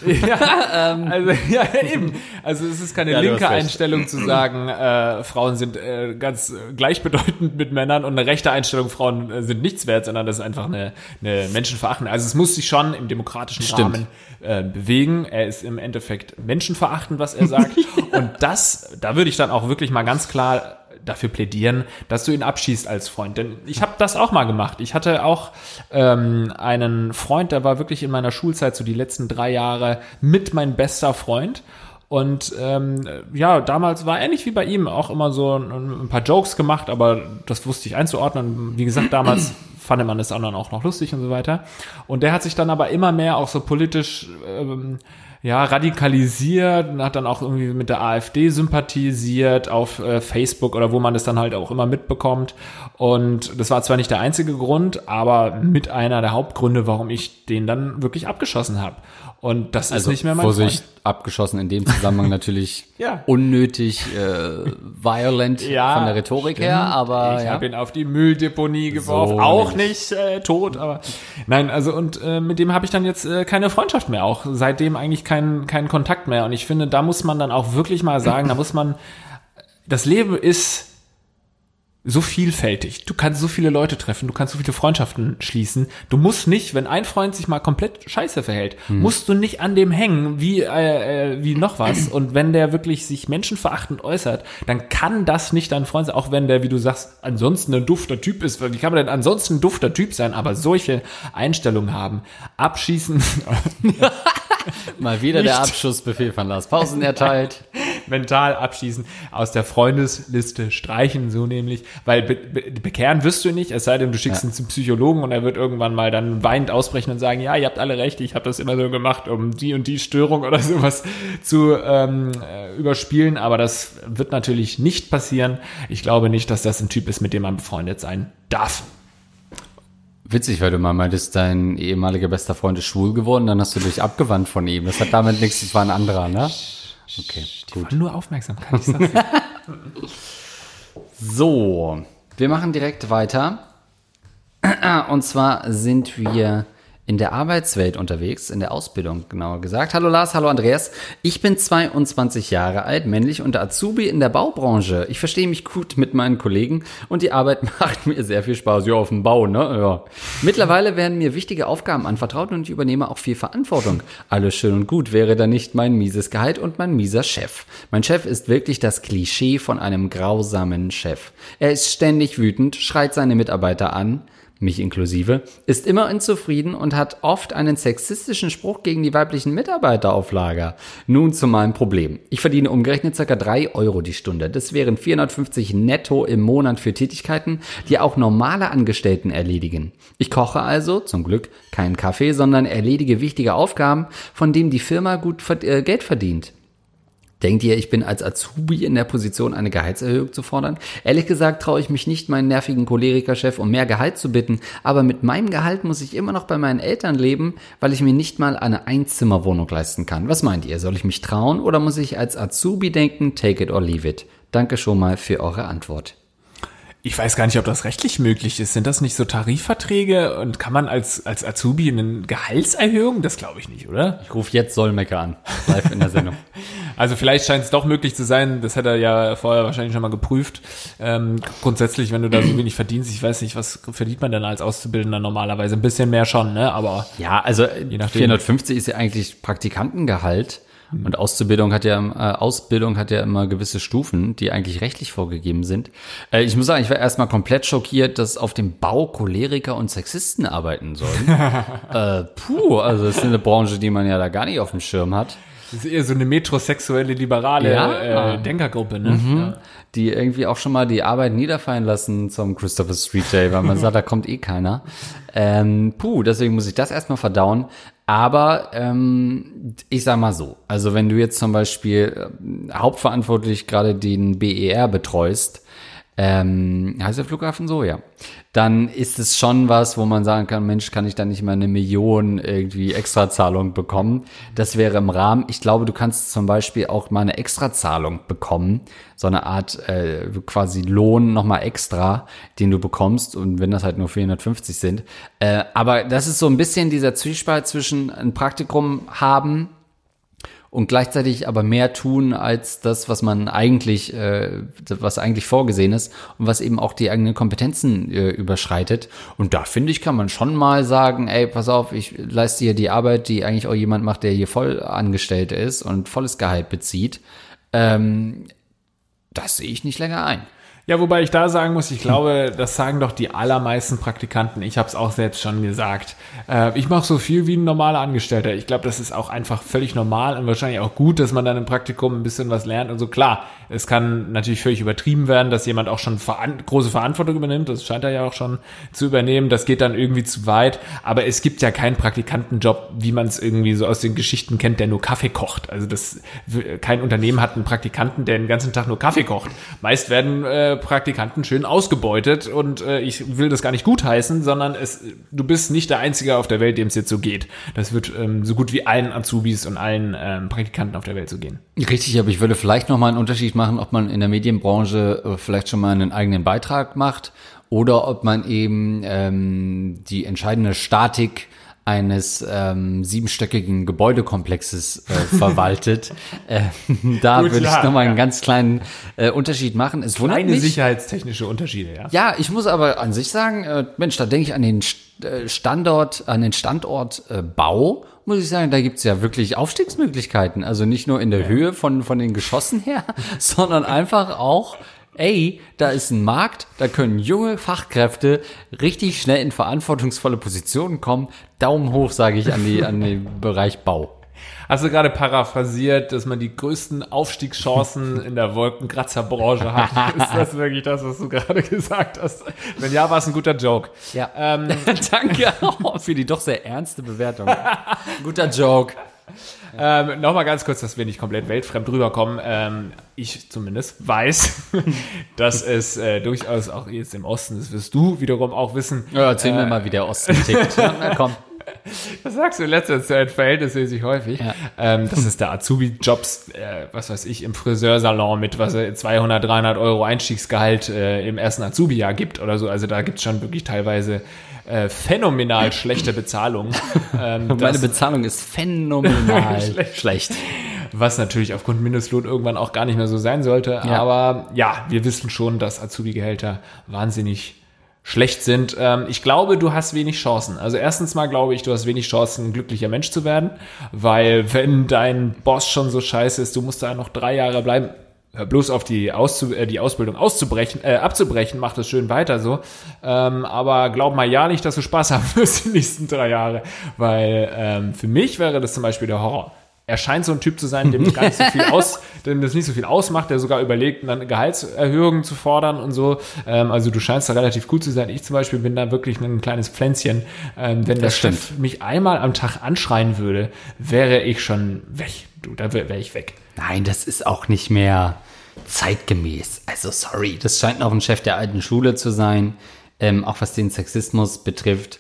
Ja, eben. Also es ist keine linke Einstellung zu sagen, Frauen sind ganz gleichbedeutend mit Männern und eine rechte Einstellung, Frauen sind nichts wert, sondern das ist einfach eine Menschenverachtende. Also es muss sich schon im demokratischen Rahmen bewegen. Er ist im Endeffekt menschenverachtend, was er sagt. Und da würde ich dann auch wirklich mal ganz klar dafür plädieren, dass du ihn abschießt als Freund. Denn ich habe das auch mal gemacht. Ich hatte auch einen Freund, der war wirklich in meiner Schulzeit so die letzten 3 Jahre mit mein bester Freund. Und damals war ähnlich wie bei ihm auch immer so ein paar Jokes gemacht, aber das wusste ich einzuordnen. Wie gesagt, damals fand man das anderen auch noch lustig und so weiter. Und der hat sich dann aber immer mehr auch so politisch radikalisiert und hat dann auch irgendwie mit der AfD sympathisiert auf Facebook oder wo man das dann halt auch immer mitbekommt. Und das war zwar nicht der einzige Grund, aber mit einer der Hauptgründe, warum ich den dann wirklich abgeschossen habe. Und das ist nicht mehr mein Vorsicht, Freund. Abgeschossen in dem Zusammenhang natürlich unnötig violent von der Rhetorik her, aber ich habe ihn auf die Mülldeponie geworfen, so auch nicht tot, aber nein, also und mit dem habe ich dann jetzt keine Freundschaft mehr, auch seitdem eigentlich keinen Kontakt mehr. Und ich finde, da muss man dann auch wirklich mal sagen, das Leben ist so vielfältig. Du kannst so viele Leute treffen, du kannst so viele Freundschaften schließen. Du musst nicht, wenn ein Freund sich mal komplett scheiße verhält, musst du nicht an dem hängen wie noch was. Und wenn der wirklich sich menschenverachtend äußert, dann kann das nicht dein Freund sein, auch wenn der, wie du sagst, ansonsten ein dufter Typ ist. Wie kann man denn ansonsten ein dufter Typ sein, aber solche Einstellungen haben? Abschießen. Mal wieder nicht. Der Abschussbefehl von Lars Pausen erteilt. Mental abschießen, aus der Freundesliste streichen, so nämlich, weil bekehren wirst du nicht, es sei denn, du schickst ihn zum Psychologen und er wird irgendwann mal dann weinend ausbrechen und sagen, ja, ihr habt alle recht, ich habe das immer so gemacht, um die und die Störung oder sowas zu überspielen, aber das wird natürlich nicht passieren. Ich glaube nicht, dass das ein Typ ist, mit dem man befreundet sein darf. Witzig, weil du mal meintest, dein ehemaliger bester Freund ist schwul geworden, dann hast du dich abgewandt von ihm. Das hat damit nichts, das war ein anderer, ne? Okay, gut. Nur Aufmerksamkeit, ich sag's dir. So, wir machen direkt weiter. Und zwar sind wir in der Arbeitswelt unterwegs, in der Ausbildung genauer gesagt. Hallo Lars, hallo Andreas. Ich bin 22 Jahre alt, männlich und Azubi in der Baubranche. Ich verstehe mich gut mit meinen Kollegen und die Arbeit macht mir sehr viel Spaß. Ja, auf dem Bau, ne? Ja. Mittlerweile werden mir wichtige Aufgaben anvertraut und ich übernehme auch viel Verantwortung. Alles schön und gut, wäre da nicht mein mieses Gehalt und mein mieser Chef. Mein Chef ist wirklich das Klischee von einem grausamen Chef. Er ist ständig wütend, schreit seine Mitarbeiter an, mich inklusive, ist immer unzufrieden und hat oft einen sexistischen Spruch gegen die weiblichen Mitarbeiter auf Lager. Nun zu meinem Problem. Ich verdiene umgerechnet ca. 3 Euro die Stunde. Das wären 450 netto im Monat für Tätigkeiten, die auch normale Angestellten erledigen. Ich koche also, zum Glück, keinen Kaffee, sondern erledige wichtige Aufgaben, von denen die Firma gut Geld verdient. Denkt ihr, ich bin als Azubi in der Position, eine Gehaltserhöhung zu fordern? Ehrlich gesagt traue ich mich nicht, meinen nervigen Cholerikerchef um mehr Gehalt zu bitten, aber mit meinem Gehalt muss ich immer noch bei meinen Eltern leben, weil ich mir nicht mal eine Einzimmerwohnung leisten kann. Was meint ihr? Soll ich mich trauen oder muss ich als Azubi denken, take it or leave it? Danke schon mal für eure Antwort. Ich weiß gar nicht, ob das rechtlich möglich ist. Sind das nicht so Tarifverträge und kann man als Azubi eine Gehaltserhöhung? Das glaube ich nicht, oder? Ich rufe jetzt Solmecke an, live in der Sendung. Also vielleicht scheint es doch möglich zu sein, das hat er ja vorher wahrscheinlich schon mal geprüft. Grundsätzlich, wenn du da so wenig verdienst, ich weiß nicht, was verdient man denn als Auszubildender normalerweise? Ein bisschen mehr schon, ne? Aber ja, also 450 ist ja eigentlich Praktikantengehalt. Und Ausbildung hat ja immer gewisse Stufen, die eigentlich rechtlich vorgegeben sind. Ich muss sagen, ich war erstmal komplett schockiert, dass auf dem Bau Choleriker und Sexisten arbeiten sollen. Also das ist eine Branche, die man ja da gar nicht auf dem Schirm hat. Das ist eher so eine metrosexuelle, liberale Denkergruppe, ne? Mhm. Ja. Die irgendwie auch schon mal die Arbeit niederfallen lassen zum Christopher Street Day, weil man sagt, da kommt eh keiner. Deswegen muss ich das erstmal verdauen. Aber ich sag mal so, also wenn du jetzt zum Beispiel hauptverantwortlich gerade den BER betreust, heißt der Flughafen so, ja, dann ist es schon was, wo man sagen kann, Mensch, kann ich da nicht mal 1 Million irgendwie Extrazahlung bekommen? Das wäre im Rahmen. Ich glaube, du kannst zum Beispiel auch mal eine Extrazahlung bekommen, so eine Art quasi Lohn nochmal extra, den du bekommst, und wenn das halt nur 450 sind. Aber das ist so ein bisschen dieser Zwiespalt zwischen ein Praktikum haben und gleichzeitig aber mehr tun als das, was man eigentlich, was eigentlich vorgesehen ist und was eben auch die eigenen Kompetenzen überschreitet. Und da finde ich, kann man schon mal sagen, ey, pass auf, ich leiste hier die Arbeit, die eigentlich auch jemand macht, der hier voll angestellt ist und volles Gehalt bezieht. Das sehe ich nicht länger ein. Ja, wobei ich da sagen muss, ich glaube, das sagen doch die allermeisten Praktikanten. Ich habe es auch selbst schon gesagt. Ich mache so viel wie ein normaler Angestellter. Ich glaube, das ist auch einfach völlig normal und wahrscheinlich auch gut, dass man dann im Praktikum ein bisschen was lernt. Und so klar, es kann natürlich völlig übertrieben werden, dass jemand auch schon große Verantwortung übernimmt. Das scheint er ja auch schon zu übernehmen. Das geht dann irgendwie zu weit. Aber es gibt ja keinen Praktikantenjob, wie man es irgendwie so aus den Geschichten kennt, der nur Kaffee kocht. Also kein Unternehmen hat einen Praktikanten, der den ganzen Tag nur Kaffee kocht. Meist werden Praktikanten schön ausgebeutet und ich will das gar nicht gutheißen, sondern du bist nicht der Einzige auf der Welt, dem es jetzt so geht. Das wird so gut wie allen Azubis und allen Praktikanten auf der Welt so gehen. Richtig, aber ich würde vielleicht nochmal einen Unterschied machen, ob man in der Medienbranche vielleicht schon mal einen eigenen Beitrag macht oder ob man eben die entscheidende Statik eines 7-stöckigen Gebäudekomplexes verwaltet. Da würde ich nochmal einen ganz kleinen Unterschied machen. Es wundert mich. Sicherheitstechnische Unterschiede, ja. Ja, ich muss aber an sich sagen, Mensch, da denke ich an den Standort Bau, muss ich sagen, da gibt's ja wirklich Aufstiegsmöglichkeiten. Also nicht nur in der Höhe von den Geschossen her, sondern einfach auch, ey, da ist ein Markt, da können junge Fachkräfte richtig schnell in verantwortungsvolle Positionen kommen. Daumen hoch, sage ich, an den Bereich Bau. Hast du gerade paraphrasiert, dass man die größten Aufstiegschancen in der Wolkenkratzerbranche hat? Ist das wirklich das, was du gerade gesagt hast? Wenn ja, war es ein guter Joke. Ja, danke für die doch sehr ernste Bewertung. Guter Joke. Nochmal ganz kurz, dass wir nicht komplett weltfremd rüberkommen. Ich zumindest weiß, dass es durchaus auch jetzt im Osten, das wirst du wiederum auch wissen. Ja, erzähl mir mal, wie der Osten tickt. Na, komm. Das sagst du in letzter Zeit verhältnismäßig häufig. Ja. Dass es da Azubi-Jobs, was weiß ich, im Friseursalon mit 200, 300 Euro Einstiegsgehalt im ersten Azubi-Jahr gibt oder so. Also da gibt's schon wirklich teilweise phänomenal schlechte Bezahlung. Meine Bezahlung ist phänomenal schlecht. Was natürlich aufgrund Mindestlohn irgendwann auch gar nicht mehr so sein sollte. Ja. Aber ja, wir wissen schon, dass Azubi-Gehälter wahnsinnig schlecht sind. Ich glaube, du hast wenig Chancen. Also erstens mal glaube ich, du hast wenig Chancen, ein glücklicher Mensch zu werden, weil wenn dein Boss schon so scheiße ist, du musst da noch 3 Jahre bleiben. hör bloß auf die Ausbildung abzubrechen, mach das schön weiter so. Aber glaub mal ja nicht, dass du Spaß haben wirst die nächsten 3 Jahre, weil für mich wäre das zum Beispiel der Horror. Er scheint so ein Typ zu sein, dem das nicht so viel ausmacht, der sogar überlegt, dann Gehaltserhöhungen zu fordern und so. Also du scheinst da relativ gut zu sein. Ich zum Beispiel bin da wirklich ein kleines Pflänzchen. Wenn der Chef mich einmal am Tag anschreien würde, wäre ich schon weg. Da wäre ich weg. Nein, das ist auch nicht mehr zeitgemäß. Also sorry, das scheint noch ein Chef der alten Schule zu sein, auch was den Sexismus betrifft.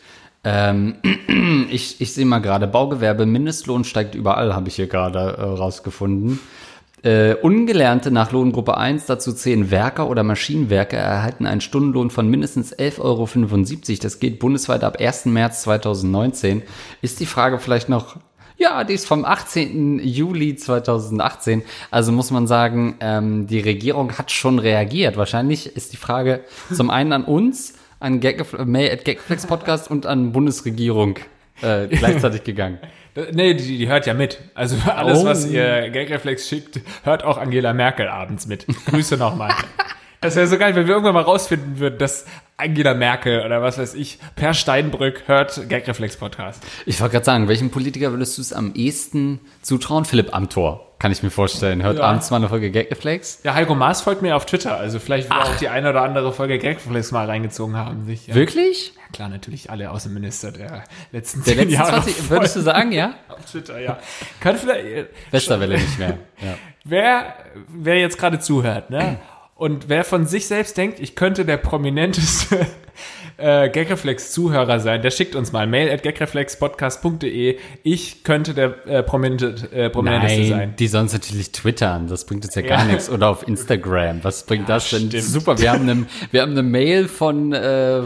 Ich sehe mal gerade, Baugewerbe, Mindestlohn steigt überall, habe ich hier gerade rausgefunden. Ungelernte nach Lohngruppe 1, dazu zählen Werker oder Maschinenwerker, erhalten einen Stundenlohn von mindestens 11,75 €. Das geht bundesweit ab 1. März 2019. Ist die Frage vielleicht noch... Ja, die ist vom 18. Juli 2018. Also muss man sagen, die Regierung hat schon reagiert. Wahrscheinlich ist die Frage zum einen an uns, an Mail@Gagflex Podcast und an Bundesregierung gleichzeitig gegangen. Nee, die hört ja mit. Also alles, was ihr Gagreflex schickt, hört auch Angela Merkel abends mit. Grüße nochmal. Das wäre so geil, wenn wir irgendwann mal rausfinden würden, dass Angela Merkel oder was weiß ich, Per Steinbrück hört Gagreflex-Podcast. Ich wollte gerade sagen, welchem Politiker würdest du es am ehesten zutrauen? Philipp Amthor, kann ich mir vorstellen. Hört abends mal eine Folge Gagreflex. Ja, Heiko Maas folgt mir auf Twitter. Also vielleicht will auch die eine oder andere Folge Gagreflex mal reingezogen haben. Ja. Wirklich? Ja, klar, natürlich alle Außenminister der letzten 10 Jahre. 20, würdest du sagen, ja? Auf Twitter, ja. Kann vielleicht... Westerwelle nicht mehr. Ja. Wer jetzt gerade zuhört, ne? Und wer von sich selbst denkt, ich könnte der prominenteste Gagreflex-Zuhörer sein, der schickt uns mal mail@gagreflexpodcast.de. Ich könnte der prominenteste sein. Die sollen natürlich twittern, das bringt uns ja gar nichts. Oder auf Instagram, was bringt das denn? Stimmt. Super, wir haben eine Mail von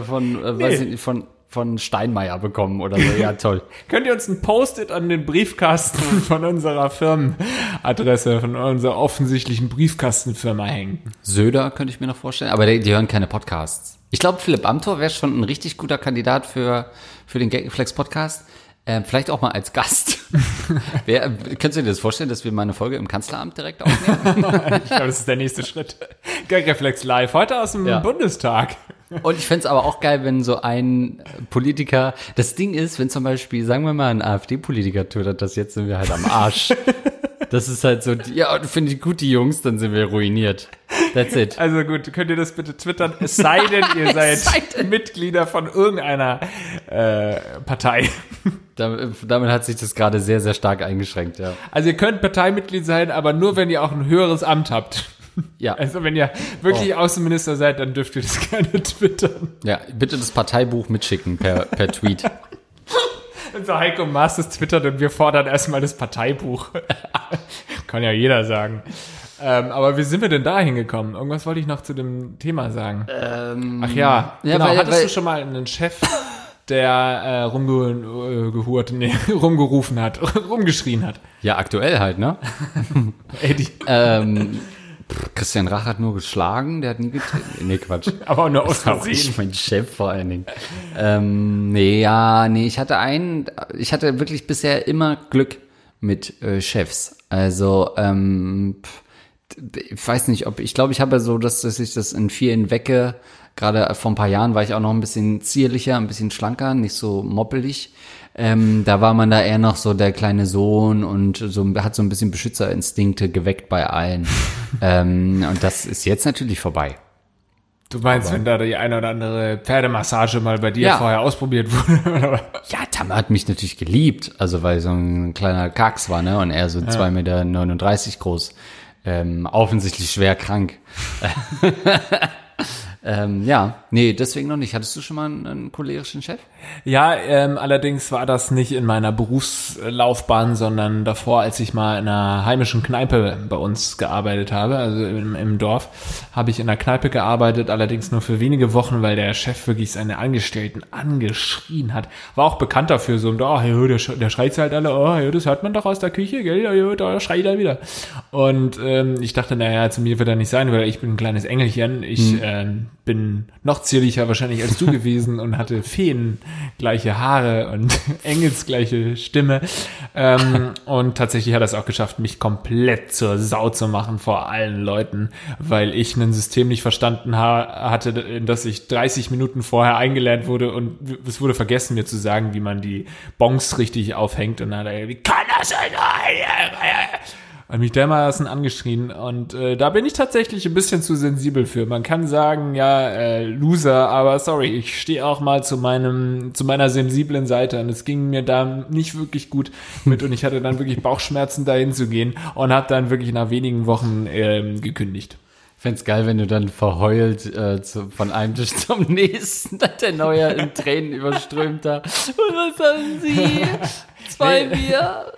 Steinmeier bekommen oder so. Ja, toll. Könnt ihr uns ein Post-it an den Briefkasten von unserer Firmenadresse, von unserer offensichtlichen Briefkastenfirma hängen? Söder könnte ich mir noch vorstellen, aber die hören keine Podcasts. Ich glaube, Philipp Amthor wäre schon ein richtig guter Kandidat für den Gagreflex-Podcast. Vielleicht auch mal als Gast. Könntest du dir das vorstellen, dass wir mal eine Folge im Kanzleramt direkt aufnehmen? Ich glaube, das ist der nächste Schritt. Gagreflex live, heute aus dem Bundestag. Und ich fände es aber auch geil, wenn so ein Politiker, das Ding ist, wenn zum Beispiel, sagen wir mal, ein AfD-Politiker twittert das, jetzt sind wir halt am Arsch. Das ist halt so, ja, finde ich gut, die Jungs, dann sind wir ruiniert. That's it. Also gut, könnt ihr das bitte twittern, es sei denn, ihr seid Mitglieder von irgendeiner Partei. Damit hat sich das gerade sehr, sehr stark eingeschränkt, ja. Also ihr könnt Parteimitglied sein, aber nur, wenn ihr auch ein höheres Amt habt. Ja. Also wenn ihr wirklich Außenminister seid, dann dürft ihr das gerne twittern. Ja, bitte das Parteibuch mitschicken per Tweet. So Heiko Maas das twittert und wir fordern erstmal das Parteibuch. Kann ja jeder sagen. Aber wie sind wir denn da hingekommen? Irgendwas wollte ich noch zu dem Thema sagen. Ach ja, genau. Hattest du schon mal einen Chef, der rumgerufen hat, rumgeschrien hat? Ja, aktuell halt, ne? Eddie. Christian Rach hat nur geschlagen, der hat nie getreten. Nee, Quatsch. Aber auch nur aus Versehen. Ich mein Chef vor allen Dingen. Ich hatte wirklich bisher immer Glück mit Chefs. Also, ich weiß nicht, ich glaube, ich habe so, dass ich das in vielen wecke. Gerade vor ein paar Jahren war ich auch noch ein bisschen zierlicher, ein bisschen schlanker, nicht so moppelig. Da war man da eher noch so der kleine Sohn und hat so ein bisschen Beschützerinstinkte geweckt bei allen. Und das ist jetzt natürlich vorbei. Du meinst, wenn da die eine oder andere Pferdemassage mal bei dir vorher ausprobiert wurde? Ja, Tam hat mich natürlich geliebt, also weil so ein kleiner Kacks war, ne? Und er so 2,39 Meter groß. Offensichtlich schwer krank. Deswegen noch nicht. Hattest du schon mal einen cholerischen Chef? Ja, allerdings war das nicht in meiner Berufslaufbahn, sondern davor, als ich mal in einer heimischen Kneipe bei uns gearbeitet habe, also im Dorf, habe ich in einer Kneipe gearbeitet, allerdings nur für wenige Wochen, weil der Chef wirklich seine Angestellten angeschrien hat. War auch bekannt dafür, so, der schreit halt alle, das hört man doch aus der Küche, gell, da schreit er wieder. Und ich dachte, naja, zu mir wird er nicht sein, weil ich bin ein kleines Engelchen, bin noch zierlicher wahrscheinlich als du gewesen und hatte feengleiche Haare und engelsgleiche Stimme. Und tatsächlich hat er es auch geschafft, mich komplett zur Sau zu machen vor allen Leuten, weil ich ein System nicht verstanden hatte, in das ich 30 Minuten vorher eingelernt wurde und es wurde vergessen, mir zu sagen, wie man die Bongs richtig aufhängt. Und dann hat er, wie kann das sein? Hat mich dermaßen angeschrien und da bin ich tatsächlich ein bisschen zu sensibel für. Man kann sagen, ja, Loser, aber sorry, ich stehe auch mal zu meiner sensiblen Seite und es ging mir da nicht wirklich gut mit und ich hatte dann wirklich Bauchschmerzen, dahin zu gehen und habe dann wirklich nach wenigen Wochen gekündigt. Ich fänd's geil, wenn du dann verheult von einem Tisch zum nächsten, der Neue in Tränen überströmt da. Und was haben Sie? 2 Bier?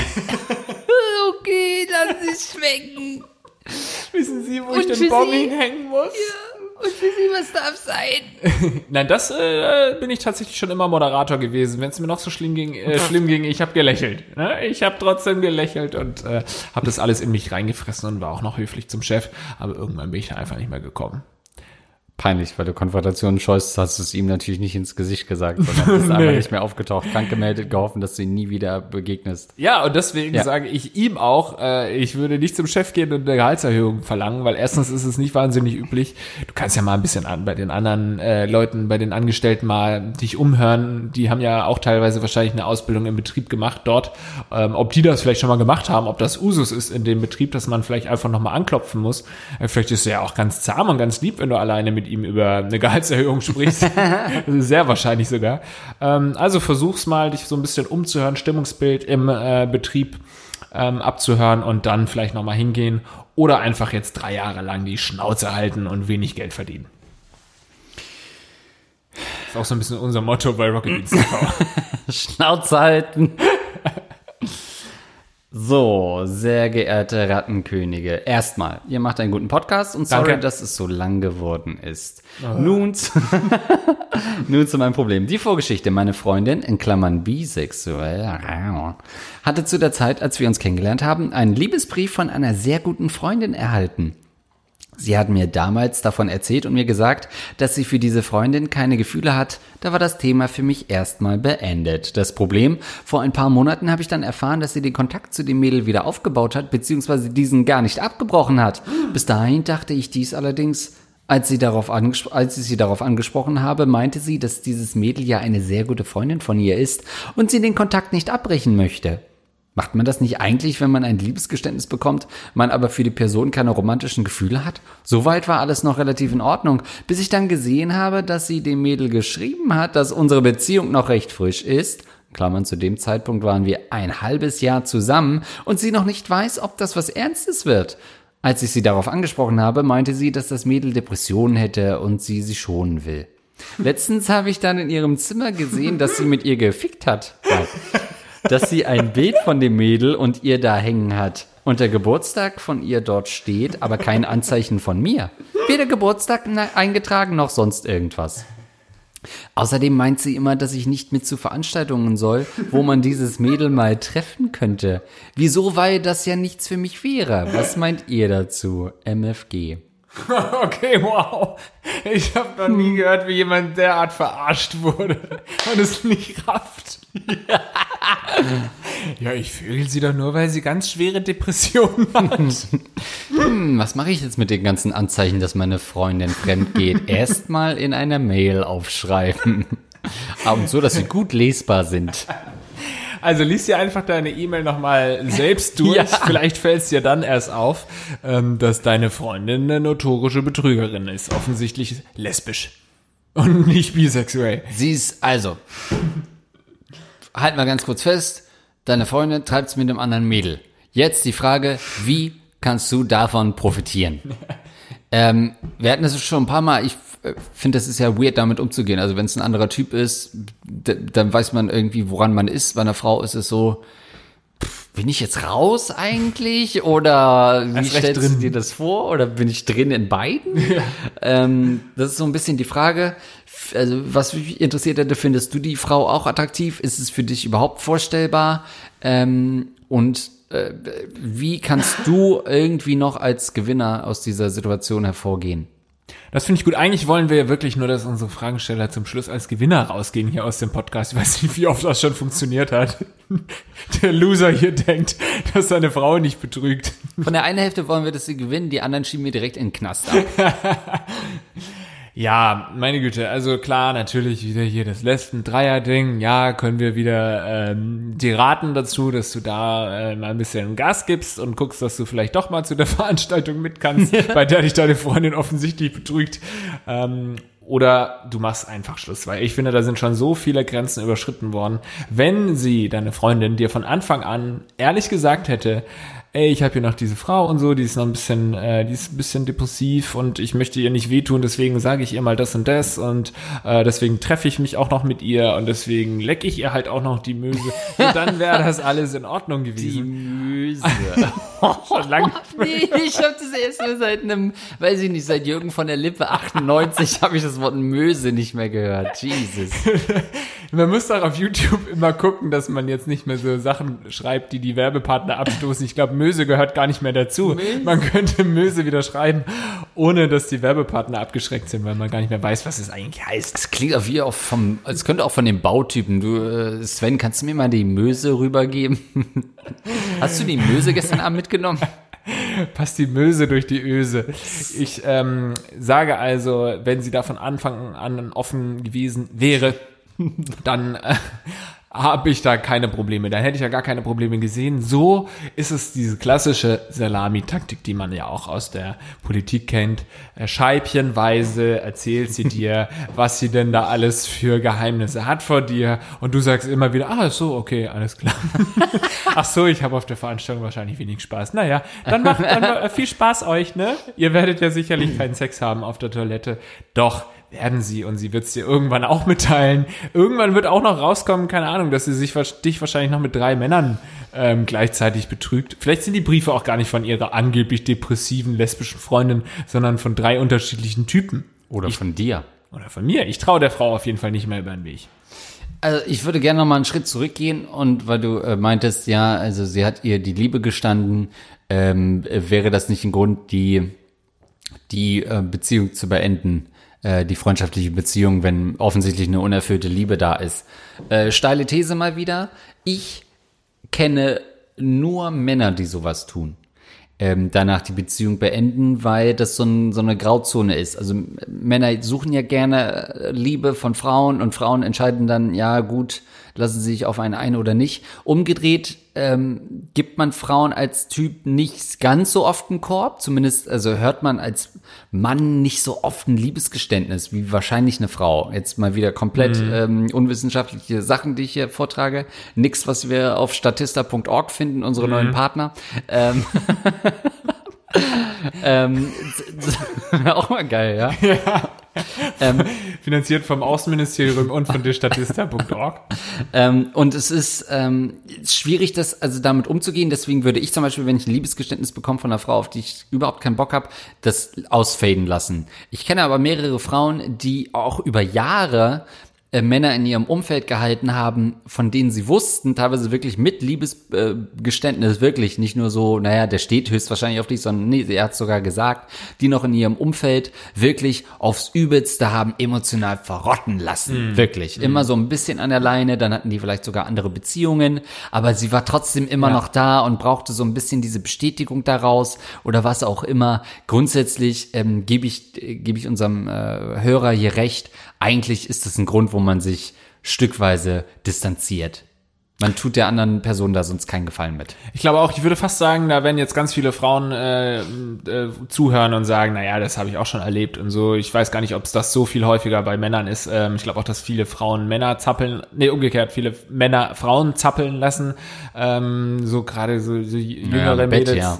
Okay, lass es schmecken. Wissen Sie, wo ich den Bon hinhängen muss? Ja, und für Sie, was darf sein? Nein, das bin ich tatsächlich schon immer Moderator gewesen. Wenn es mir noch so schlimm ging, ich habe gelächelt. Ne? Ich habe trotzdem gelächelt und habe das alles in mich reingefressen und war auch noch höflich zum Chef. Aber irgendwann bin ich da einfach nicht mehr gekommen. Peinlich, weil du Konfrontationen scheust, hast du es ihm natürlich nicht ins Gesicht gesagt, sondern ist einfach nicht mehr aufgetaucht, krank gemeldet, gehofft, dass du ihn nie wieder begegnest. Ja, und deswegen sage ich ihm auch, ich würde nicht zum Chef gehen und eine Gehaltserhöhung verlangen, weil erstens ist es nicht wahnsinnig üblich. Du kannst ja mal ein bisschen bei den anderen Leuten, bei den Angestellten mal dich umhören. Die haben ja auch teilweise wahrscheinlich eine Ausbildung im Betrieb gemacht dort. Ob die das vielleicht schon mal gemacht haben, ob das Usus ist in dem Betrieb, dass man vielleicht einfach nochmal anklopfen muss. Vielleicht ist es ja auch ganz zahm und ganz lieb, wenn du alleine mit ihm über eine Gehaltserhöhung sprichst. Sehr wahrscheinlich sogar. Also versuch's mal, dich so ein bisschen umzuhören, Stimmungsbild im Betrieb abzuhören und dann vielleicht nochmal hingehen oder einfach jetzt 3 Jahre lang die Schnauze halten und wenig Geld verdienen. Das ist auch so ein bisschen unser Motto bei Rocket Beans TV. Schnauze halten. So, sehr geehrte Rattenkönige, erstmal, ihr macht einen guten Podcast und sorry, Danke. dass es so lang geworden ist. Nun zu meinem Problem. Die Vorgeschichte, meine Freundin, in Klammern bisexuell, hatte zu der Zeit, als wir uns kennengelernt haben, einen Liebesbrief von einer sehr guten Freundin erhalten. Sie hat mir damals davon erzählt und mir gesagt, dass sie für diese Freundin keine Gefühle hat. Da war das Thema für mich erstmal beendet. Das Problem, vor ein paar Monaten habe ich dann erfahren, dass sie den Kontakt zu dem Mädel wieder aufgebaut hat, beziehungsweise diesen gar nicht abgebrochen hat. Bis dahin dachte ich dies allerdings. Als ich sie darauf angesprochen habe, meinte sie, dass dieses Mädel ja eine sehr gute Freundin von ihr ist und sie den Kontakt nicht abbrechen möchte. Macht man das nicht eigentlich, wenn man ein Liebesgeständnis bekommt, man aber für die Person keine romantischen Gefühle hat? Soweit war alles noch relativ in Ordnung, bis ich dann gesehen habe, dass sie dem Mädel geschrieben hat, dass unsere Beziehung noch recht frisch ist. Klammern, zu dem Zeitpunkt waren wir ein halbes Jahr zusammen und sie noch nicht weiß, ob das was Ernstes wird. Als ich sie darauf angesprochen habe, meinte sie, dass das Mädel Depressionen hätte und sie schonen will. Letztens habe ich dann in ihrem Zimmer gesehen, dass sie mit ihr gefickt hat. Dass sie ein Bild von dem Mädel und ihr da hängen hat. Und der Geburtstag von ihr dort steht, aber kein Anzeichen von mir. Weder Geburtstag eingetragen noch sonst irgendwas. Außerdem meint sie immer, dass ich nicht mit zu Veranstaltungen soll, wo man dieses Mädel mal treffen könnte. Wieso, weil das ja nichts für mich wäre? Was meint ihr dazu? MFG. Okay, wow. Ich habe noch nie gehört, wie jemand derart verarscht wurde und es nicht rafft. Ja, ich vögel sie doch nur, weil sie ganz schwere Depressionen hat. Was mache ich jetzt mit den ganzen Anzeichen, dass meine Freundin fremd geht? Erstmal in einer Mail aufschreiben. Aber so, dass sie gut lesbar sind. Also lies dir einfach deine E-Mail nochmal selbst durch. Ja. Vielleicht fällt es dir dann erst auf, dass deine Freundin eine notorische Betrügerin ist. Offensichtlich lesbisch. Und nicht bisexuell. Sie ist, also, halt mal ganz kurz fest, deine Freundin treibt es mit einem anderen Mädel. Jetzt die Frage, wie kannst du davon profitieren? Wir hatten das schon ein paar Mal, ich finde, das ist ja weird, damit umzugehen. Also wenn es ein anderer Typ ist, dann weiß man irgendwie, woran man ist. Bei einer Frau ist es so, bin ich jetzt raus eigentlich? Oder wie stellst du dir das vor? Oder bin ich drin in beiden? Ja. Das ist so ein bisschen die Frage. Also was mich interessiert hätte, findest du die Frau auch attraktiv? Ist es für dich überhaupt vorstellbar? Wie kannst du irgendwie noch als Gewinner aus dieser Situation hervorgehen? Das finde ich gut. Eigentlich wollen wir ja wirklich nur, dass unsere Fragensteller zum Schluss als Gewinner rausgehen hier aus dem Podcast. Ich weiß nicht, wie oft das schon funktioniert hat. Der Loser hier denkt, dass seine Frau nicht betrügt. Von der einen Hälfte wollen wir, dass sie gewinnen, die anderen schieben wir direkt in den Knast ab. Ja, meine Güte, also klar, natürlich wieder hier das Lesben-Dreier-Ding. Ja, können wir wieder die raten dazu, dass du da mal ein bisschen Gas gibst und guckst, dass du vielleicht doch mal zu der Veranstaltung mit kannst, bei der dich deine Freundin offensichtlich betrügt. Oder du machst einfach Schluss, weil ich finde, da sind schon so viele Grenzen überschritten worden. Wenn sie, deine Freundin, dir von Anfang an ehrlich gesagt hätte, ey, ich habe hier noch diese Frau und so, die ist noch ein bisschen, die ist ein bisschen depressiv und ich möchte ihr nicht wehtun, deswegen sage ich ihr mal das und das und deswegen treffe ich mich auch noch mit ihr und deswegen lecke ich ihr halt auch noch die Möse. Und dann wäre das alles in Ordnung gewesen. Die Möse. Schon lange. Nee, ich habe das erst nur seit weiß ich nicht, seit Jürgen von der Lippe 98 habe ich das Wort Möse nicht mehr gehört. Jesus. Man muss auch auf YouTube immer gucken, dass man jetzt nicht mehr so Sachen schreibt, die Werbepartner abstoßen. Ich glaube, Möse gehört gar nicht mehr dazu. Möse. Man könnte Möse wieder schreiben, ohne dass die Werbepartner abgeschreckt sind, weil man gar nicht mehr weiß, was es eigentlich heißt. Es klingt auf wie es könnte auch von den Bautypen. Du, Sven, kannst du mir mal die Möse rübergeben? Hast du die Möse gestern Abend mitgenommen? Passt die Möse durch die Öse. Ich sage also, wenn sie da von Anfang an offen gewesen wäre, dann habe ich da keine Probleme. Dann hätte ich ja gar keine Probleme gesehen. So ist es diese klassische Salami-Taktik, die man ja auch aus der Politik kennt. Scheibchenweise erzählt sie dir, was sie denn da alles für Geheimnisse hat vor dir. Und du sagst immer wieder, so, okay, alles klar. Ach so, ich habe auf der Veranstaltung wahrscheinlich wenig Spaß. Naja, dann macht viel Spaß euch, ne? Ihr werdet ja sicherlich keinen Sex haben auf der Toilette. Doch, werden sie, und sie wird es dir irgendwann auch mitteilen. Irgendwann wird auch noch rauskommen, keine Ahnung, dass sie dich wahrscheinlich noch mit 3 Männern gleichzeitig betrügt. Vielleicht sind die Briefe auch gar nicht von ihrer angeblich depressiven lesbischen Freundin, sondern von 3 unterschiedlichen Typen. Oder von dir. Oder von mir. Ich traue der Frau auf jeden Fall nicht mehr über den Weg. Also ich würde gerne noch mal einen Schritt zurückgehen, und weil du meintest, ja, also sie hat ihr die Liebe gestanden, wäre das nicht ein Grund, die Beziehung zu beenden? Die freundschaftliche Beziehung, wenn offensichtlich eine unerfüllte Liebe da ist. Steile These mal wieder. Ich kenne nur Männer, die sowas tun. Danach die Beziehung beenden, weil das so eine Grauzone ist. Also Männer suchen ja gerne Liebe von Frauen und Frauen entscheiden dann, ja gut, lassen sie sich auf einen ein oder nicht. Umgedreht gibt man Frauen als Typ nicht ganz so oft einen Korb, zumindest also hört man als Mann nicht so oft ein Liebesgeständnis wie wahrscheinlich eine Frau. Jetzt mal wieder komplett unwissenschaftliche Sachen, die ich hier vortrage. Nix, was wir auf statista.org finden, unsere neuen Partner. Auch mal geil, ja? Ja. Finanziert vom Außenministerium und von der statista.org. Und es ist schwierig, damit umzugehen. Deswegen würde ich zum Beispiel, wenn ich ein Liebesgeständnis bekomme von einer Frau, auf die ich überhaupt keinen Bock habe, das ausfaden lassen. Ich kenne aber mehrere Frauen, die auch über Jahre Männer in ihrem Umfeld gehalten haben, von denen sie wussten, teilweise wirklich mit Liebesgeständnis, wirklich nicht nur so, naja, der steht höchstwahrscheinlich auf dich, sondern nee, er hat sogar gesagt, die noch in ihrem Umfeld wirklich aufs Übelste haben emotional verrotten lassen, wirklich. Immer so ein bisschen an der Leine, dann hatten die vielleicht sogar andere Beziehungen, aber sie war trotzdem immer noch da und brauchte so ein bisschen diese Bestätigung daraus oder was auch immer. Grundsätzlich gebe ich unserem Hörer hier recht. Eigentlich ist das ein Grund, wo man sich stückweise distanziert. Man tut der anderen Person da sonst keinen Gefallen mit. Ich glaube auch, ich würde fast sagen, da werden jetzt ganz viele Frauen zuhören und sagen, naja, das habe ich auch schon erlebt und so. Ich weiß gar nicht, ob es das so viel häufiger bei Männern ist. Ich glaube auch, dass viele Frauen Männer zappeln, umgekehrt, viele Männer Frauen zappeln lassen. So gerade so jüngere Mädels.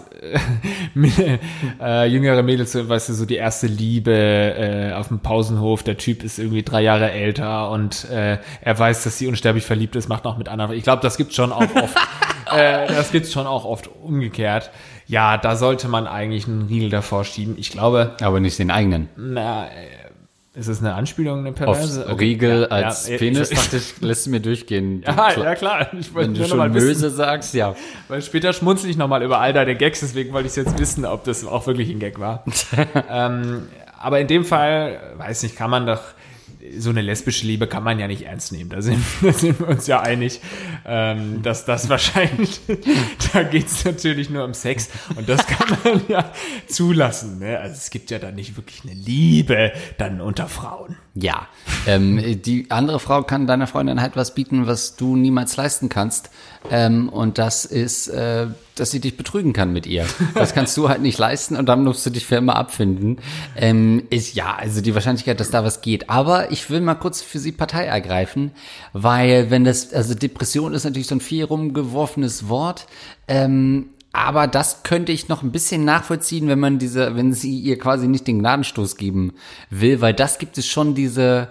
Jüngere Mädels, weißt du, so die erste Liebe auf dem Pausenhof. Der Typ ist irgendwie 3 Jahre älter und er weiß, dass sie unsterblich verliebt ist, macht noch mit anderen. Ich glaube, das gibt's schon auch oft. Das gibt's schon auch oft umgekehrt. Ja, da sollte man eigentlich einen Riegel davor schieben. Ich glaube. Aber nicht den eigenen. Ist es eine Anspielung, eine perverse? Auf Riegel als Penis, dachte ich, lässt du mir durchgehen. Ja, klar. Wenn du schon Möse sagst, ja. Weil später schmunzel ich nochmal über all deine Gags, deswegen wollte ich jetzt wissen, ob das auch wirklich ein Gag war. aber in dem Fall, weiß nicht, kann man doch, so eine lesbische Liebe kann man ja nicht ernst nehmen. Da sind wir uns ja einig, dass das wahrscheinlich, da geht es natürlich nur um Sex und das kann man ja zulassen. Ne? Also es gibt ja dann nicht wirklich eine Liebe dann unter Frauen. Ja, die andere Frau kann deiner Freundin halt was bieten, was du niemals leisten kannst. Und das ist, dass sie dich betrügen kann mit ihr. Das kannst du halt nicht leisten und dann musst du dich für immer abfinden. Also die Wahrscheinlichkeit, dass da was geht. Aber ich will mal kurz für sie Partei ergreifen, weil also Depression ist natürlich so ein viel rumgeworfenes Wort. Aber das könnte ich noch ein bisschen nachvollziehen, wenn sie ihr quasi nicht den Gnadenstoß geben will, weil das gibt es schon diese